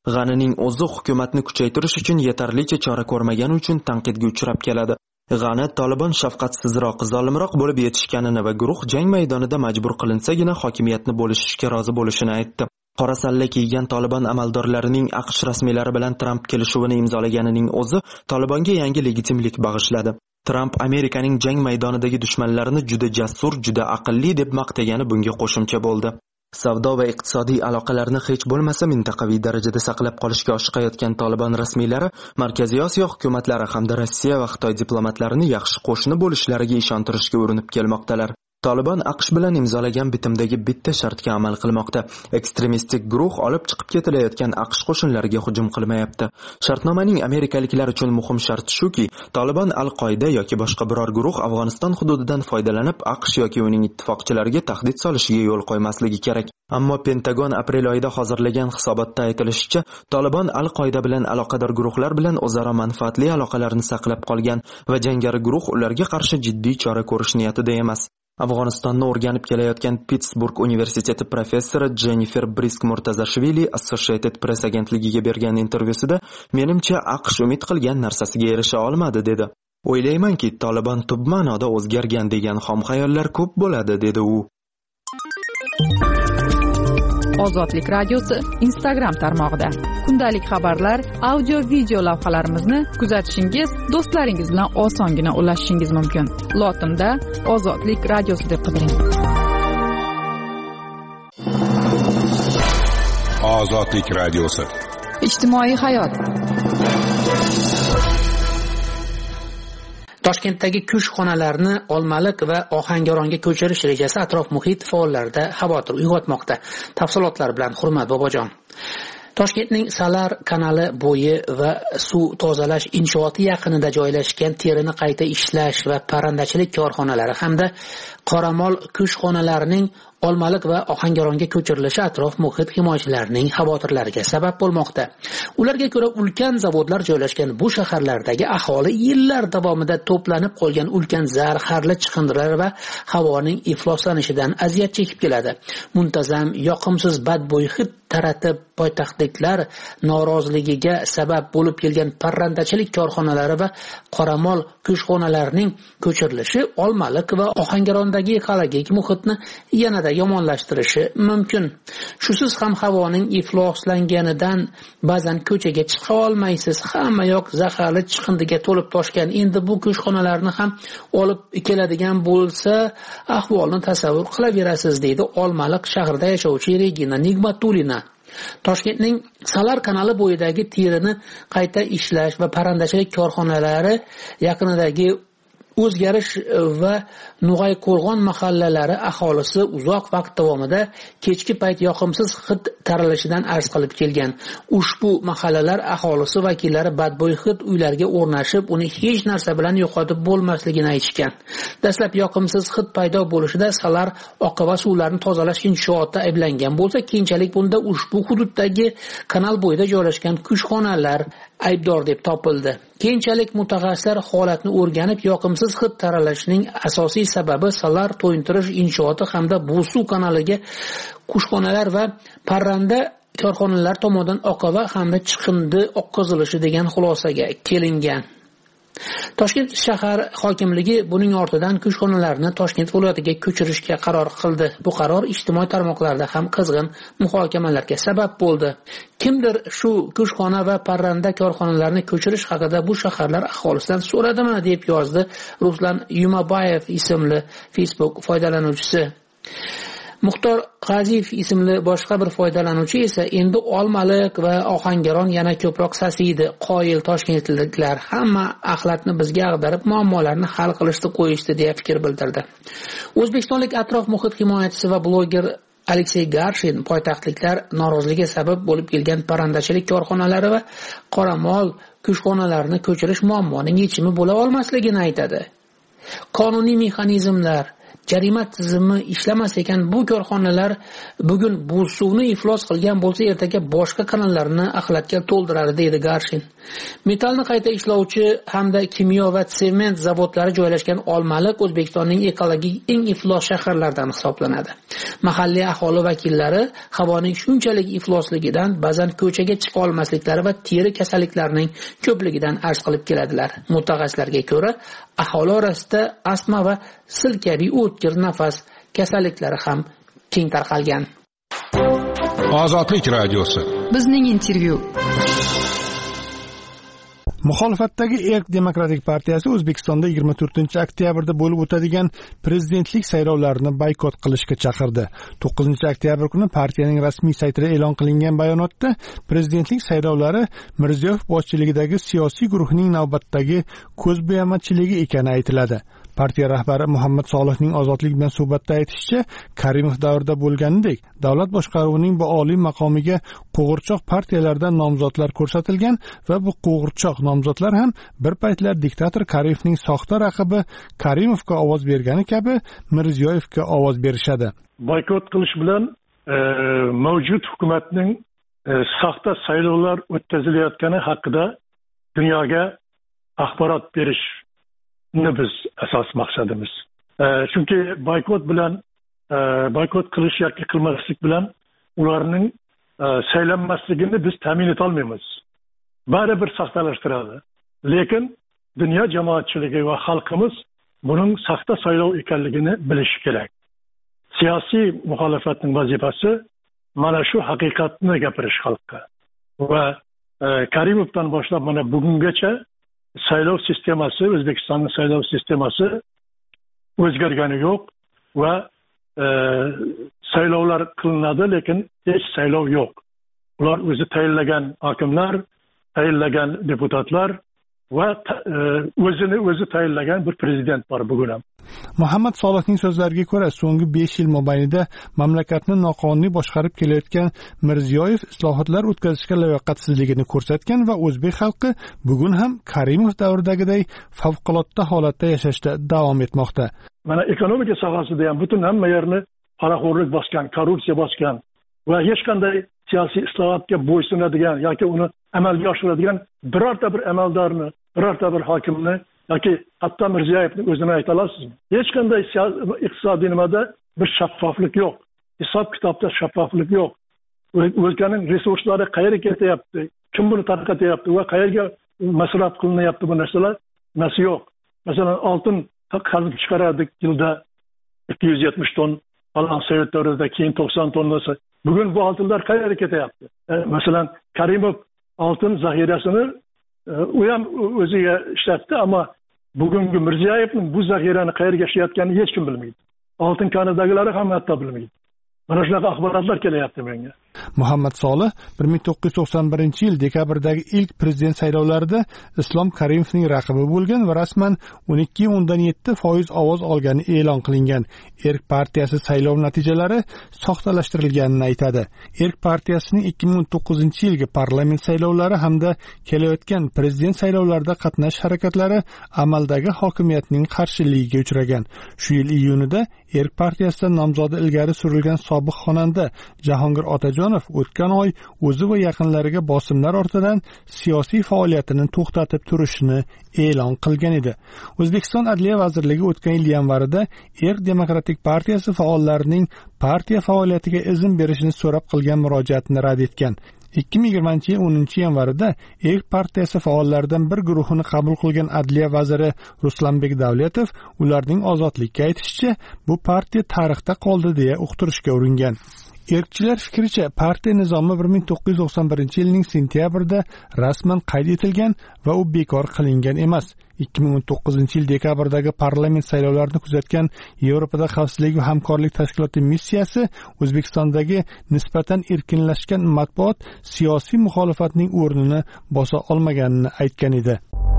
G'anining o'zi hukumatni kuchaytirish uchun yetarlicha chora ko'rmagani uchun tanqidga uchrab keladi. G'ani Tolibon shafqatsizroq, zolimroq bo'lib yetishganini va guruh jang maydonida majbur qilinsagina hokimiyatni bo'lishishga rozi bo'lishini aytdi. Qora salla kiygan Tolibon amaldorlarining AQSh rasmiylari bilan Tramp kelishuvini imzolaganining o'zi Tolibonga yangi legitimlik bag'ishladi. Tramp Amerikaning jang maydonidagi dushmanlarini juda jasur, juda aqlli deb maqtagani bunga qo'shimcha bo'ldi. Savdo va iqtisodiy aloqalarni hech bo'lmasa mintaqaviy darajada saqlab qolishga oshiqayotgan Tolibon rasmiylari Markaziy Osiyo hukumatlari hamda Rossiya va Xitoy diplomatlarini yaxshi qo'shni bo'lishlariga ishontirishga urinib kelmoqdalar. Tolibon AQSh bilan imzolagan bitimdagi bitta shartga amal qilmoqda. Ekstremistik guruh olib chiqib ketilayotgan AQSh qo'shinlariga hujum qilmayapti. Shartnomaning amerikaliklar uchun muhim sharti shuki, Tolibon Al-Qoida yoki boshqa biror guruh Afg'oniston hududidan foydalanib AQSh yoki uning ittifoqchilariga tahdid solishiga yo'l qo'ymasligi kerak. Ammo Pentagon aprel oyida hozirlagan hisobotda aytilishicha, Tolibon Al-Qoida bilan aloqador guruhlar bilan o'zaro manfaatli aloqalarni saqlab qolgan va jangari guruh ularga qarshi jiddiy chora ko'rish niyatida emas. Afg'onistonni o'rganib kelayotgan Pittsburgh universiteti professori Jennifer Brisk Murtazashvili Associated Press agentligiga bergan intervyusida menimcha AQSh umid qilgan narsasiga erisha olmadi dedi. O'ylaymanki, Tolibon tub ma'noda o'zgargan degan xom xayollar ko'p bo'ladi dedi u. Ozodlik radiosi Instagram tarmog'ida kundalik xabarlar, audio video lavhalarimizni kuzatishingiz, do'stlaringiz bilan osongina ulashishingiz mumkin. Lotinda Ozodlik radiosi deb qidiring. Ozodlik radiosi. Ijtimoiy hayot. Toshkentdagi kushxonalarni Olmaliq va Ohangaronga ko'chirish rejasi atrof-muhit faollarida xavotir uyg'otmoqda. Tafsilotlar bilan Hurmat Bobojon. Toshkentning Salar kanali bo'yi va suv tozalash inshooti yaqinida joylashgan terini qayta ishlash va parrandachilik korxonalari hamda qoramol kushxonalarining Olmaliq va Ohangaronga ko'chirilishi atrof-muhit himoyachilarining xavotirlariga sabab bo'lmoqda. Ularga ko'ra, ulkan zavodlar joylashgan bu shaharlardagi aholi yillar davomida to'planib qolgan ulkan zaharli chiqindilar va havoning ifloslanishidan aziyat chekib keladi. Muntazam yoqimsiz badbo'y hid taratib poytaxtliklar noroziligiga sabab bo'lib kelgan parrandachilik korxonalari va qoramol kushxonalarining ko'chirilishi Olmaliq va Ohangarondagi ekologik muhitni yanada yomonlashtirishi mumkin. Shusiz ham havoning ifloslanganidan ba'zan ko'chaga chiqa olmaysiz. Hamma yoq zaharli chiqindiga to'lib toshgan. Endi bu kushxonalarni ham olib keladigan bo'lsa, ahvolni tasavvur qilaverasiz, deydi Olmaliq shahrida yashovchi Regina Nigmatulina. Toshkentning Salar kanali bo'yidagi terini qayta ishlash va parrandachilik korxonalari yaqinidagi o'zgarish va Nug'ayqo'rg'on mahallalari aholisi uzoq vaqt davomida kechki payt yoqimsiz hid taralashidan arz qilib kelgan. Ushbu mahallalar aholisi vakillari badbo'y hid uylarga o'rnashib, uni hech narsa bilan yo'qotib bo'lmasligini aytishgan. Dastlab yoqimsiz hid paydo bo'lishida Salar oqova suvlarni tozalash inshooti ayblangan bo'lsa, keyinchalik bunda ushbu hududdagi kanal bo'yida joylashgan kushxonalar aybdor deb topildi. Keyinchalik mutaxassislar holatni o'rganib, yoqimsiz hid taralashining asosiy sababi Salar to'yintirish inshooti hamda Bo'suv kanaliga kushxonalar va parranda korxonalar tomonidan oqova hamda chiqindi oqqizilishi degan xulosaga kelingan. Toshkent shahar hokimligi buning ortidan kushxonalarni Toshkent viloyatiga ko'chirishga qaror qildi. Bu qaror ijtimoiy tarmoqlarda ham qizg'in muhokamalarga sabab bo'ldi. Kimdir shu kushxona va parranda korxonalarini ko'chirish haqida bu shaharlar aholisidan so'radimi deb yozdi Ruslan Yumabayev ismli Facebook foydalanuvchisi. Muxtor G'aziyev ismli boshqa bir foydalanuvchi esa endi Olmaliq va Ohangaron yana ko'proq sasiydi. Qoyil toshkentliklar hamma axlatni bizga ag'darib muammolarni hal qilishni qo'yishdi deya fikr bildirdi. O'zbekistonlik atrof muhit himoyachisi va bloger Aleksey Garshin poytaxtliklar noroziligiga sabab bo'lib kelgan parrandachilik korxonalari va qoramol kushxonalarini ko'chirish muammoning yechimi bo'la olmasligini aytadi. Qonuniy mexanizmlar, jarima tizimi ishlamas ekan, bu korxonalar bugun bu suvni iflos qilgan bo'lsa, ertaga boshqa kanallarni axlatga to'ldiradi, deydi Garshin. Metallni qayta ishlovchi hamda kimyo va sement zavodlari joylashgan Olmaliq O'zbekistonning ekologik eng iflos shaharlaridan hisoblanadi. Mahalliy aholi vakillari havoning shunchalik iflosligidan ba'zan ko'chaga chiqa olmasliklari va teri kasalliklarining ko'pligidan arz qilib keladilar. Mutaxassislarga ko'ra, aholi orasida astma va sil kabi o'tkir nafas kasalliklari ham keng tarqalgan. Ozodlik radiosi. Bizning intervyu. Muxolifatdagi Erk demokratik partiyasi O'zbekistonda 24-oktyabrda bo'lib o'tadigan prezidentlik saylovlarini boykot qilishga chaqirdi. 9-oktyabr kuni partiyaning rasmiy saytida e'lon qilingan bayonotda prezidentlik saylovlari Mirziyoyev boshchiligidagi siyosiy guruhning navbatdagi ko'zbo'yamachiligi ekani aytiladi. Partiya rahbari Muhammad Solihning Ozodlik bilan suhbatda aytishicha, Karimov davrida bo'lganidek davlat boshqaruvining bu oliy maqomiga qo'g'irchoq partiyalardan nomzodlar ko'rsatilgan va bu qo'g'irchoq nomzodlar ham bir paytlar diktator Karimovning soxta raqibi Karimovga ovoz bergani kabi Mirziyoyevga ovoz berishadi. Boykot qilish bilan mavjud hukumatning soxta saylovlar o'tkazilayotgani haqida dunyoga axborot berish biz asos maqsadimiz. Chunki boykot qilish yoki qilmaslik bilan ularning saylanmasligini biz ta'min eta olmaymiz. Baribir saxtalashtiradi. Lekin dunyo jamoatchiligi va xalqimiz buning saxta saylov ekanligini bilishi kerak. Siyosiy muxolifatning vazifasi mana shu haqiqatni gapirish xalqqa. Va Karimovdan boshlab mana bugungacha saylov sistemasi, O'zbekistonning saylov sistemasi o'zgargani yo'q va saylovlar qilinadi, lekin hech saylov yo'q. Ular o'zi tayinlagan hokimlar, tayinlagan deputatlar va o'zi tayinlagan bir prezident bor bugun ham. Muhammad Solihning so'zlariga ko'ra, so'nggi 5 yil mobaynida mamlakatni noqonuniy boshqarib kelayotgan Mirziyoyev islohotlar o'tkazishga layoqatsizligini ko'rsatgan va o'zbek xalqi bugun ham Karimov davridagiday favqulodda holatda yashashda davom etmoqda. Mana ekonomika sohasida ham butun hamma yerni paraxo'rlik bosgan, korrupsiya bosgan va hech qanday siyosiy islohotga bo'ysunadigan yoki uni amalga oshiradigan birorta bir amaldorni, birorta bir hokimni yoki hatto Mirziyoyevni o'zini ayta olasizmi? Hech qanday iqtisodiy nimada bir shaffoflik yo'q. Hisob kitobda shaffoflik yo'q. O'lkaning resurslari qayerga ketyapti? Kim buni tarqatyapti va qayerga masraf qilinyapti bu narsalar? Nasi yo'q. Masalan, oltin qazib chiqarardik yilda 270 ton, falan Sovet davrida keyin 90 tonnasi. Bugun bu oltinlar qayerga ketyapti? Masalan, Karimov oltin zaxirasini u ham o'ziga ishlatdi, ammo bugungi Mirziyoyevning bu zaxirani qayerga ishlatganini hech kim bilmaydi. Oltin konidagilari ham hatto bilmaydi. Mana shunaqa axborotlar kelyapti menga. Muhammad Solih 1991-yil dekabrdagi ilk prezident saylovlarida Islom Karimovning raqibi bo'lgan va rasman 12.7% ovoz olgani e'lon qilingan. Erk partiyasi saylov natijalari soxtalashtirilganini aytadi. Erk partiyasining 2019-yilgi parlament saylovlari hamda kelayotgan prezident saylovlarida qatnashish harakatlari amaldagi hokimiyatning qarshiligiga uchragan. Shu yil iyunida Erk partiyasidan nomzodi ilgari surilgan sobiq xonanda Jahongir Otajonov o'tgan oy o'zi va yaqinlariga bosimlar ortidan siyosiy faoliyatini to'xtatib turishini e'lon qilgan edi. O'zbekiston Adliya vazirligi o'tgan yil yanvarida Erk demokratik partiyasi faollarining partiya faoliyatiga izn berishini so'rab qilgan murojaatini rad etgan. 2020-yil 10-yanvarida Erk partiyasi faollaridan bir guruhini qabul qilgan Adliya vaziri Ruslanbek Davletov ularning ozodlikka aytishicha, bu partiya tarixda qoldi deya uqtirishga uringan. Erkchilar fikricha, partiya nizomi 1991-yilning sentyabrida rasman qayd etilgan va u bekor qilingan emas. 2019-yil dekabrdagi parlament saylovlarini kuzatgan Yevropada xavfsizlik va hamkorlik tashkiloti missiyasi O'zbekistondagi nisbatan erkinlashgan matbuot siyosiy muxolifatning o'rnini bosa olmaganini aytgan edi.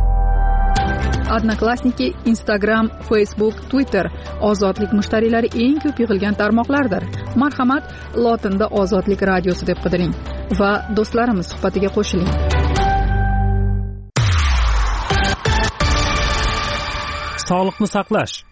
Odnoklassniki, Instagram, Facebook, Twitter ozodlik mushtariylari eng ko'p yig'ilgan tarmoqlardir. Marhamat, lotinda Ozodlik radiosi deb qidiring va do'stlarimiz suhbatiga qo'shiling. Sog'liqni saqlash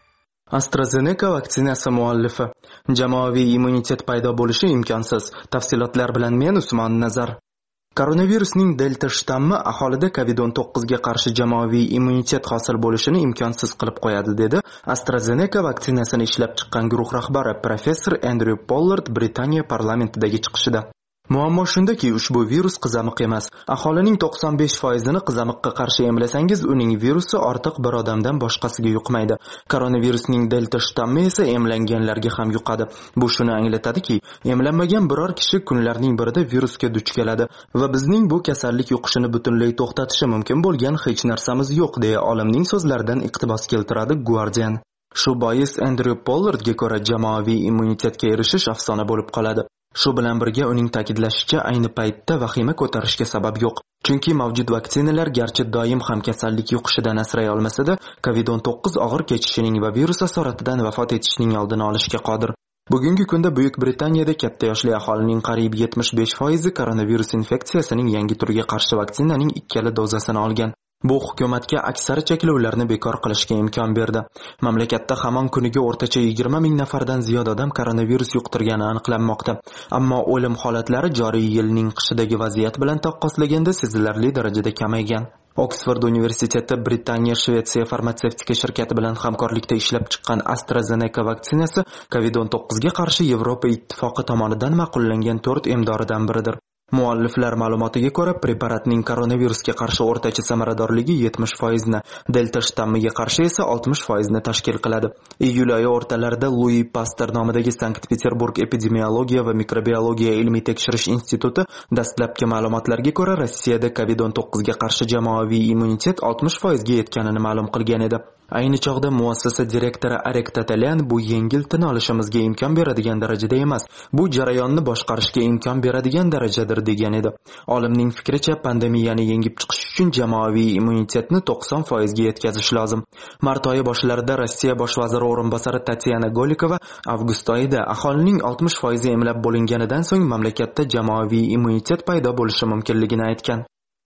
AstraZeneca vaksinasi muallifi: jamoaviy immunitet paydo bo'lishi imkonsiz. Tafsilotlar bilan men Usmon Nazar. Koronavirusning delta shtammi aholida COVID-19 ga qarshi jamoaviy immunitet hosil bo'lishini imkonsiz qilib qo'yadi, dedi AstraZeneca vaksinasini ishlab chiqqan guruh rahbari professor Andrew Pollard Britaniya parlamentidagi chiqishida. Muammo shundaki, ushbu virus qizamiq emas. Aholining 95%ni qizamiqqa qarshi emlasangiz, uning virusi ortiq bir odamdan boshqasiga yuqmaydi. Koronavirusning delta shtammi esa emlanganlarga ham yuqadi. Bu shuni anglatadiki, emlanmagan biror kishi kunlarning birida virusga duch keladi va bizning bu kasallik yuqishini butunlay to'xtatishi mumkin bo'lgan hech narsamiz yo'q, deya olimning so'zlaridan iqtibos keltiradi Guardian. Shu bois Andrew Pollardga ko'ra jamoaviy immunitetga erishish afsona bo'lib qoladi. Shu bilan birga uning ta'kidlashicha, ayni paytda vahima ko'tarishga sabab yo'q. Chunki mavjud vaksinalar garchi doim ham kasallik yuqishidan asray olmasa-da, COVID-19 og'ir kechishining va virus asoratidan vafot etishning oldini olishga qodir. Bugungi kunda Buyuk Britaniyada katta yoshli aholining qariyb 75% koronavirus infeksiyasining yangi turiga qarshi vaksinaning ikkala dozasini olgan. Bu hukumatga aksar cheklovlarni bekor qilishga imkon berdi. Mamlakatda hamon kuniga o'rtacha 20 ming nafardan ziyod odam koronavirus yuqtirgani aniqlanmoqda. Ammo o'lim holatlari joriy yilning qishidagi vaziyat bilan taqqoslaganda sezilarli darajada kamaygan. Oksford universiteti Britaniya Shvetsiya farmatsevtika shirkati bilan hamkorlikda ishlab chiqqan AstraZeneca vaksinasi COVID-19 ga qarshi Yevropa ittifoqi tomonidan ma'qullangan 4 emdoridan biridir. Mualliflar ma'lumotiga ko'ra, preparatning koronavirusga qarshi o'rtacha samaradorligi 70% ni, delta shtammiga qarshi esa 60% ni tashkil qiladi. Iyul oyi o'rtalarida Louis Pasteur nomidagi Sankt-Peterburg epidemiologiya va mikrobiologiya ilmiy tekshirish instituti dastlabki ma'lumotlarga ko'ra, Rossiyada COVID-19 ga qarshi jamoaviy immunitet 60% ga yetganini ma'lum qilgan edi. Ayni chog'da muassasa direktori Arek Tatalyan bu yengil tin olishimizga imkon beradigan darajada emas, bu jarayonni boshqarishga imkon beradigan darajadir, degan edi. Olimning fikricha, pandemiyani yengib chiqish uchun jamoaviy immunitetni 90% ga yetkazish lozim. Mart oyi boshlarida Rossiya bosh vaziri o'rinbosari Tatyana Golikova avgust oyida aholining 60% emlab bo'linganidan so'ng mamlakatda jamoaviy immunitet paydo bo'lishi mumkinligini aytgan.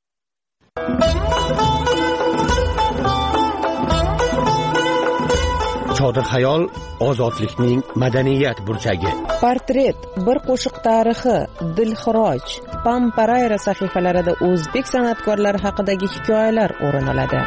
Chodir xayol ozodlikning madaniyat burchagi. Portret, bir qo'shiq tarixi, Dilxiroj, Pamparayra sahifalarida o'zbek san'atkorlari haqidagi hikoyalar o'rin oladi.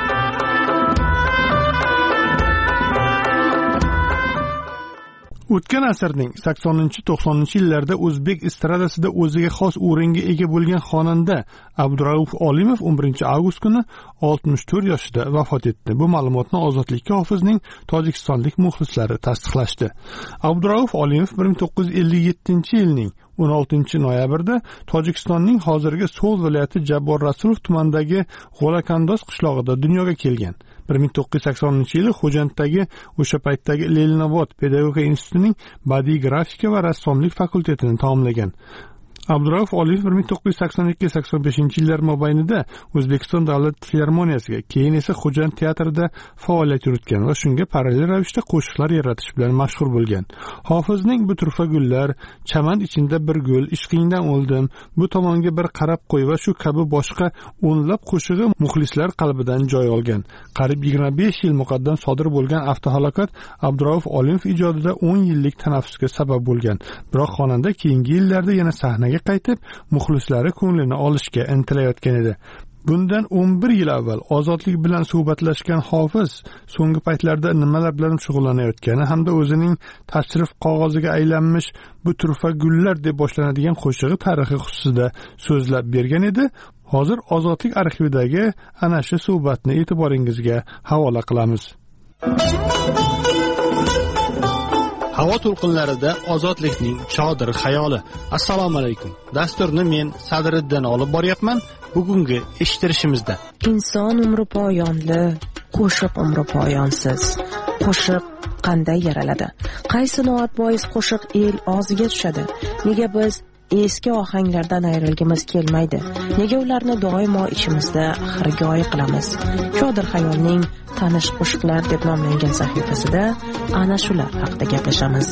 O'tgan asrning 80-90-yillarda o'zbek estradasida o'ziga xos o'ringa ega bo'lgan xonanda Abdurauf Olimov 11-avgust kuni 64 yoshida vafot etdi. Bu ma'lumotni Ozodlikka hofizning tojikistonlik muxlislari tasdiqlashdi. Abdurauf Olimov 1957-yilning 16-noyabrda Tojikistonning hozirgi So'l viloyati Jabbor Rasulov tumanidagi G'olakandoz qishlog'ida dunyoga kelgan. 1980-yili Xo'janddagi o'sha paytdagi Leninobod pedagogika institutining badiiy grafika va rassomlik fakultetini tamomlagan. Abdurauf Olimov 1982-85-yillar mobaynida O'zbekiston davlat filharmoniyasiga, keyin esa Xo'jand teatrida faoliyat yuritgan va shunga parallel ravishda qo'shiqlar yaratish bilan mashhur bo'lgan. Hofizning Bu turfa gullar, Chaman ichinda bir gul, Ishqingdan o'ldim, Bu tomonga bir qarab qo'y va shu kabi boshqa o'nlab qo'shig'i muxlislar qalbidan joy olgan. Qariyb 25 yil muqaddam sodir bo'lgan avtohalokat Abdurauf Olimov ijodida 10 yillik tanaffusga sabab bo'lgan. Biroq xonanda keyingi yillarda yana sahnaga qaytib, muxlislari ko'nglini olishga intilayotgan edi. Bundan 11 yil avval ozodlik bilan suhbatlashgan hofiz so'nggi paytlarda nimalar bilan shug'ullanayotgani hamda o'zining tashrif qog'oziga aylanmish Bu turfa gullar deb boshlanadigan qo'shig'i tarixi xususida so'zlab bergan edi. Hozir Ozodlik arxividagi ana shu suhbatni e'tiboringizga havola qilamiz. Havo to'lqinlarida ozodlikning chodir xayoli. Assalomu alaykum. Dasturni men Sadriddin olib boryapman. Bugungi eshittirishimizda inson umri poyonli, qo'shiq umri poyonsiz. Qo'shiq qanday yaraladi? Qaysi noat bois qo'shiq el og'ziga tushadi? Nega biz eski ohanglardan ayrilgimiz kelmaydi? Nega ularni doimo ichimizda xirgoyi qilamiz? Chodir xayolning tanish qo'shiqlar deb nomlangan sahifasida ana shular haqida gaplashamiz.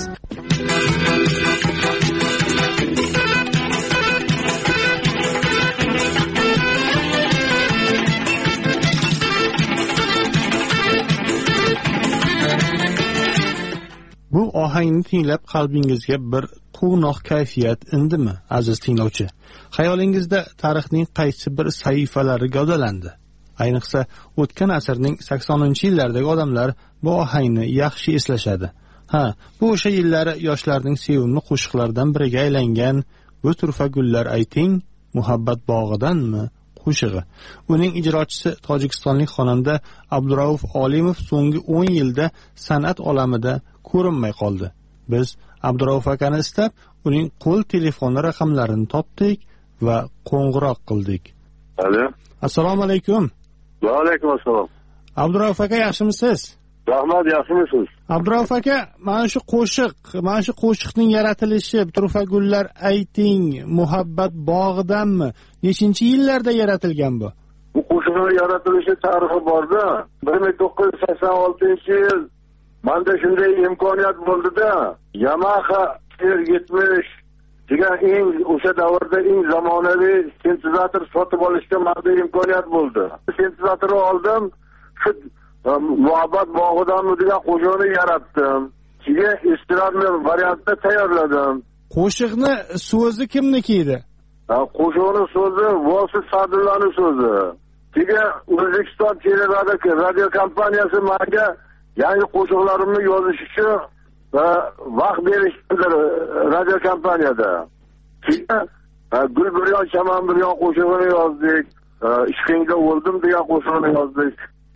Bu ohangni tinglab qalbingizga bir quvnoq kayfiyat indimi, aziz tinglovchi? Xayolingizda tarixning qaysi bir sahifalari gavdalandi? Ayniqsa o'tgan asrning 80-yillardagi odamlar bu ohangni yaxshi eslashadi. Bu o'sha yillari yoshlarning sevimli qo'shiqlaridan biriga aylangan "Bu turfa gullar ayting, muhabbat bog'idanmi" qo'shig'i. Uning ijrochisi tojikistonlik xonanda Abdurauf Olimov so'nggi 10 yilda san'at olamida ko'rinmay qoldi. Biz Abdurauf akani istab, uning qo'l telefoni raqamlarini topdik va qo'ng'iroq qildik. Alo. Assalomu alaykum. Va alaykum assalom. Abdurauf aka, yaxshimisiz? Rahmat, yaxshimisiz? Abdurauf aka, mana shu qo'shiqning yaratilishi, turfa gullar ayting, muhabbat bog'idanmi? Nechinchi yillarda yaratilgan bu? Bu qo'shiqning yaratilishi tarixi borda. 1986-yil menda shunday imkoniyat bo'ldida, Yamaha R70 degan o'sha davrda eng zamonaviy sintezator sotib olishga menda imkoniyat bo'ldi. Sintezatorni oldim, shu muhabbat bog'idanmi degan qo'shiqni yaratdim. Keyin estradli variantda tayyorladim. Qo'shiqni so'zi kimniki edi? Qo'shiqning so'zi Vosil Sadullaning so'zi. Keyin O'zbekiston radio kompaniyasi menga yangi qo'shiqlarimni yozish uchun vaqt berishdilar radio kompaniyada. Keyin Gulbiryon Chamanbiryon qo'shig'ini yozdik. Ishqingda o'ldim degan qo'shiqni yozdik.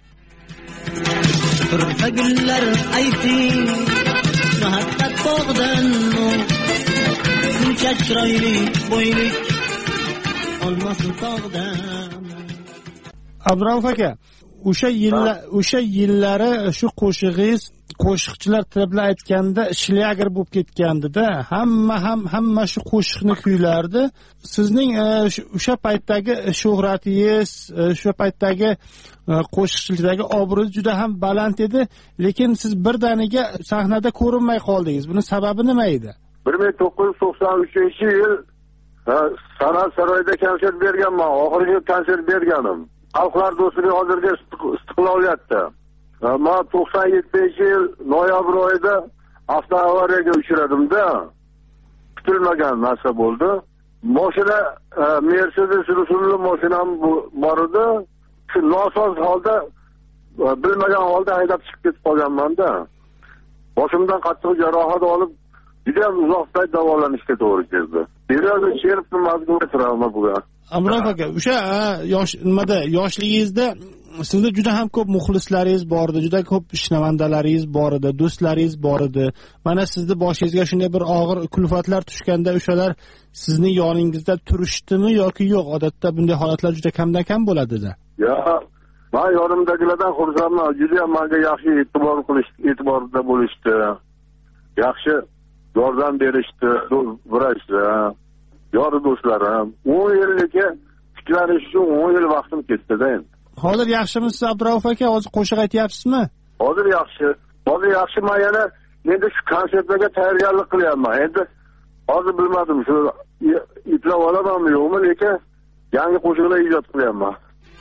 Turfa gullar ayting, muhabbat bog'idanmi? Shuncha chiroyli bo'ylik olmasin tog'dan. Abdurauf aka, o'sha yillari shu qo'shig'ingiz qo'shiqchilar tilab aytganda shlyager bo'lib ketgandi-da. Hamma shu qo'shiqni kuylardi. Sizning o'sha paytdagi shuhratingiz, o'sha paytdagi qo'shiqchilikdagi obro'y juda ham baland edi, lekin siz birdaniga sahnada ko'rinmay qoldingiz. Buning sababi nima edi? 1993-yil San'at saroyida konsert berganman. Oxirgi konsert berganim. Xalqlar do'stligi hozirgi istiqloliyatda. Men 97-yil noyabr oyida avtoavariyaga uchradim-da. Kutilmagan narsa bo'ldi. Mashina Mercedes rusumli mashinam bor edi. Shu nosoz holda, bilmagan holda haydab chiqib ketib qolganman-da. Boshimdan qattiq jarohat olib, juda uzoq payt davolanishga to'g'ri keldi. Biraz cherpni mazmunli travma bo'lgan. Abdurauf aka, o'sha yoshligingizda sizda juda ham ko'p muxlislaringiz bor edi, juda ko'p ishnavandalaringiz bor edi, do'stlaringiz bor edi. Mana sizni boshingizga shunday bir og'ir kulfatlar tushganda o'shalar sizni yoningizda turishdimi yoki yo'q? Odatda bunday holatlar juda kamdan kam bo'ladi-da. Ya, men yonimdagilardan xursandman. Juda ham menga yaxshi e'tiborda bo'lishdi. Yaxshi yordam berishdi, vrachlar, yori do'stlarim. 10 yillikka tiklanish uchun 10 yil vaqtim ketdi-da endi. Hozir yaxshimisiz Abdurauf aka? Hozir qo'shiq aytyapsizmi? Hozir yaxshi. Men yana endi shu konsertlarga tayyorgarlik qilyapman. Endi hozir bilmadim shu iplab olamanmi yo'qmi, lekin yangi qo'shiqlar ijod qilyapman.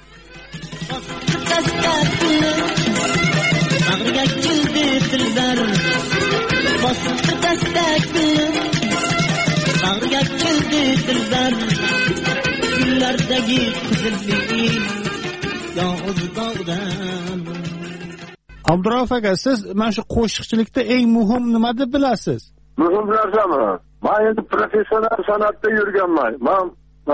Bag'riga keldi dilbar, bosqi dastakni. Bag'riga keldi dilbar, gullardagi qizillik yog'iz dog'dan. Abdurauf aka, siz mana shu qo'shiqchilikda eng muhim nima deb bilasiz? Muhim narsami? Men endi professional san'atda yurganman. Men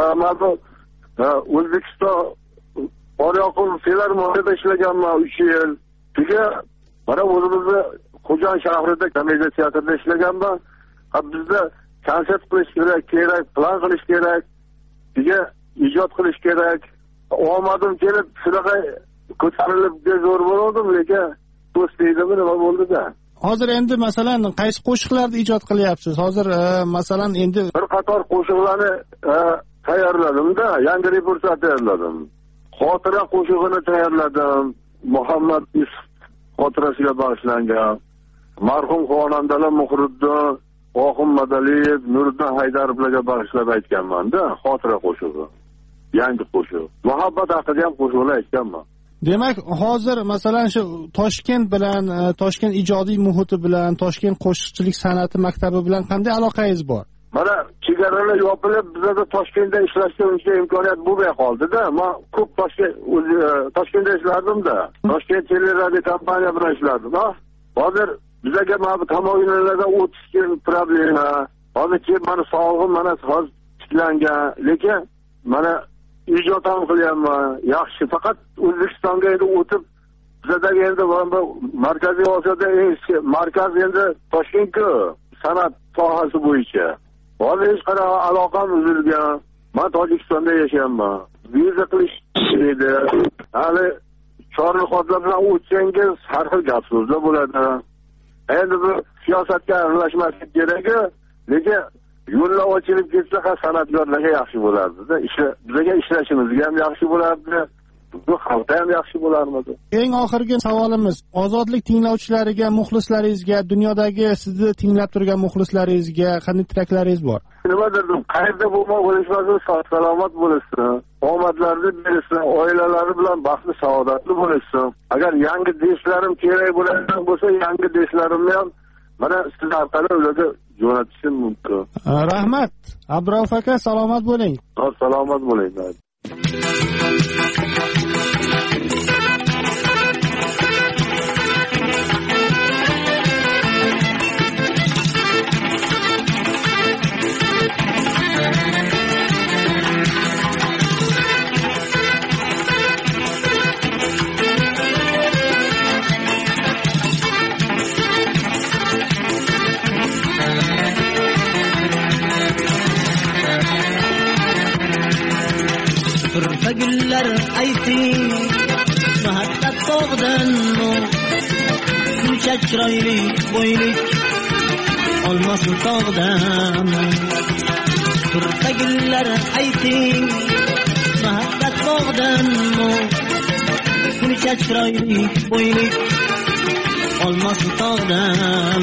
O'zbekiston Oryoqul filarmoniyada ishlaganman 3 yil. Keyin mana o'zimizni Xo'jan shahrida komediya teatrida ishlaganman. Bizda konsert qilish kerak, plan qilish kerak, keyin ijod qilish kerak. Omadim kelib, shunaqa ko'tarilib zo'r bo'ldim, lekin do'stlikda nima bo'ldi-da. Hozir endi masalan qaysi qo'shiqlarni ijod qilyapsiz? Hozir masalan endi bir qator qo'shiqlarni tayyorladim-da, yangi repertuar tayyorladim. Xotira qo'shig'ini tayyorladim. Muhammad Yusuf xotirasiga bag'ishlangan. Marhum xonandalar Muhriddin, Oxim Madaliyev, Nuriddin Haydarovlarga bag'ishlab aytganman-da, xotira qo'shig'i. Yangi qo'shiq. Muhabbat haqida ham qo'shiqlar aytganman. Demak, hozir masalan shu Toshkent bilan, Toshkent ijodiy muhiti bilan, Toshkent qo'shiqchilik san'ati maktabi bilan qanday aloqangiz bor? Mana chegaralar yopilib, bizda Toshkentda ishlashga uncha imkoniyat bo'lmay qoldi-da. Men ko'p Toshkentda ishlardim-da. Toshkent teleradio kompaniya bilan ishladim. Hozir bizga mana bu tamoyillarda o'tishga problema. Hozirchi mana sog'lig'im mana hozir tiklangan, lekin mana ijod ham qilyapman. Yaxshi, faqat O'zbekistonga endi o'tib bizdagi endi Markaziy Osiyoda markaz endi Toshkentku san'at sohasi bo'yicha. Hozir hech qanaqa aloqam uzilgan. Men Tojikistonda yashayapman. Viza qilish edi. Hali chorrahalar bilan o'tsangiz har xil gap so'zlar bo'ladi. Endi bu siyosatga aralashmaslik kerak, lekin yo'llar ochilib ketsa ham san'atkorlarga yaxshi bo'lardi-da. Bizga ishlashimizga ham yaxshi bo'lardi. Bu xalqqa ham yaxshi bo'larmidi? Eng oxirgi savolimiz, ozodlik tinglovchilariga, muxlislaringizga, dunyodagi sizni tinglab turgan muxlislaringizga qanday tilaklaringiz bor? Nima derdim? Qayerda bo'lmasin, salomat bo'lsin, omadlarini bersin, oilalari bilan baxtli, saodatli bo'lsin. Agar yangi do'stlarim kerak bo'ladigan bo'lsa, yangi do'stlarimni ham mana siz orqali ularga jo'natishim mumkin. Rahmat. Abdurauf aka, salomat bo'ling. Salomat bo'ling. Gullar ayting muhabbat tog'dan shuncha chiroyli bo'ylik olmos tog'dan turfa gullar ayting muhabbat tog'dan shuncha chiroyli bo'ylik olmos tog'dan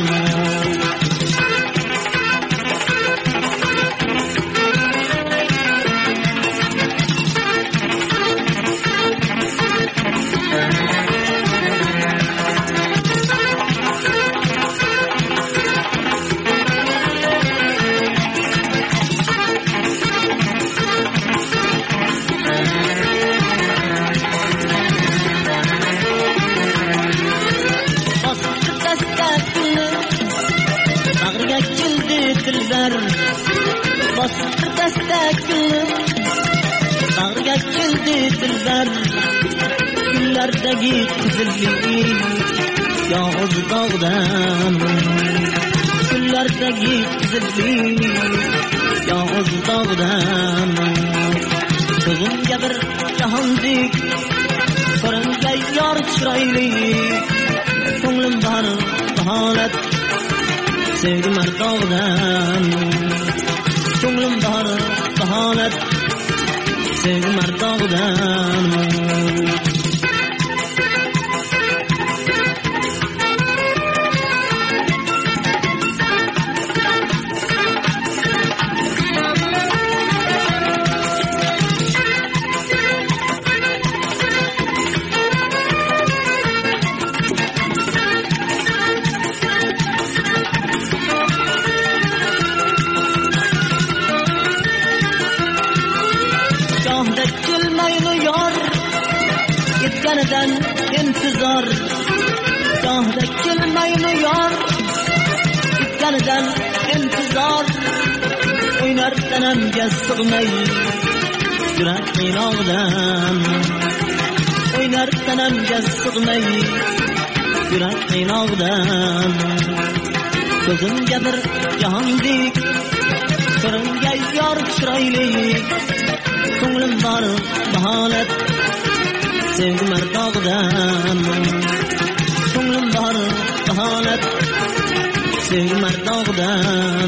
Gullardagi qizillik yog'oz dog'dan Gullardagi qizillik yog'oz dog'dan Ko'zimga bir jahondek ko'ringay yor chiroyli ko'nglim bor holat sevgi mardog'dan ko'nglim bor holat sevgi mardog'dan intizor gohda kelmaymi yor ikkanidan intizor o'ynar tanamga sig'may yurak qiynoqdan o'ynar tanamga sig'may yurak qiynoqdan ko'zimga bir jahondek ko'ringay yor chiroyli ko'nglim bor baholat sevgi mardog'dan ko'nglim bor baholat sevgi mardog'dan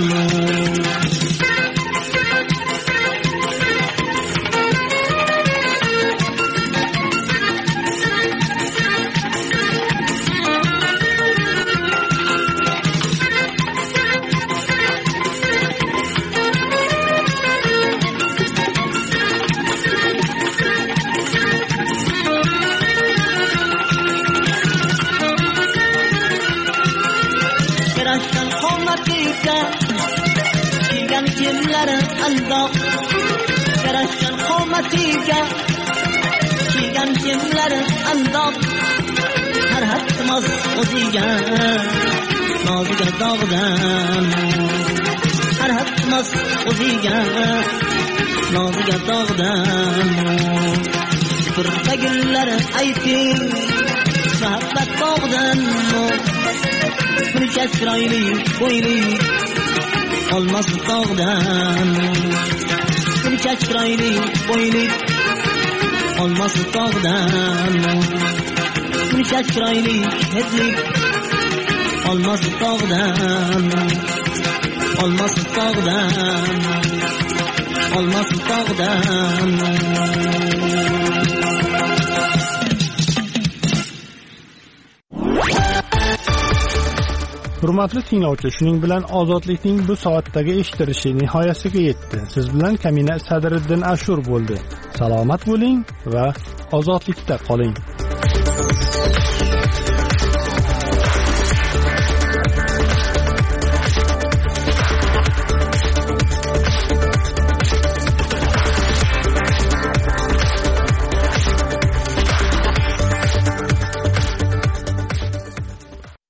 qomatiga kiygan kiyimlari andoq yarashgan qomatiga kiygan kiyimlari andoq har hatmos o'ziga noziga dog'dan har hatmos o'ziga noziga dog'dan turfa gullari ayting muhabbat bog'dan buncha chiroyli bo'yli olmos tog'dan buncha chiroyli bo'yli olmos tog'dan buncha chiroyli hidlik olmos tog'dan olmos tog'dan olmos tog'dan Hurmatli tinglovchi, shuning bilan ozodlikning bu soatdagi eshitilishi nihoyasiga yetdi. Siz bilan Kamina Sadriddin Ashur bo'ldi. Salomat bo'ling va ozodlikda qoling.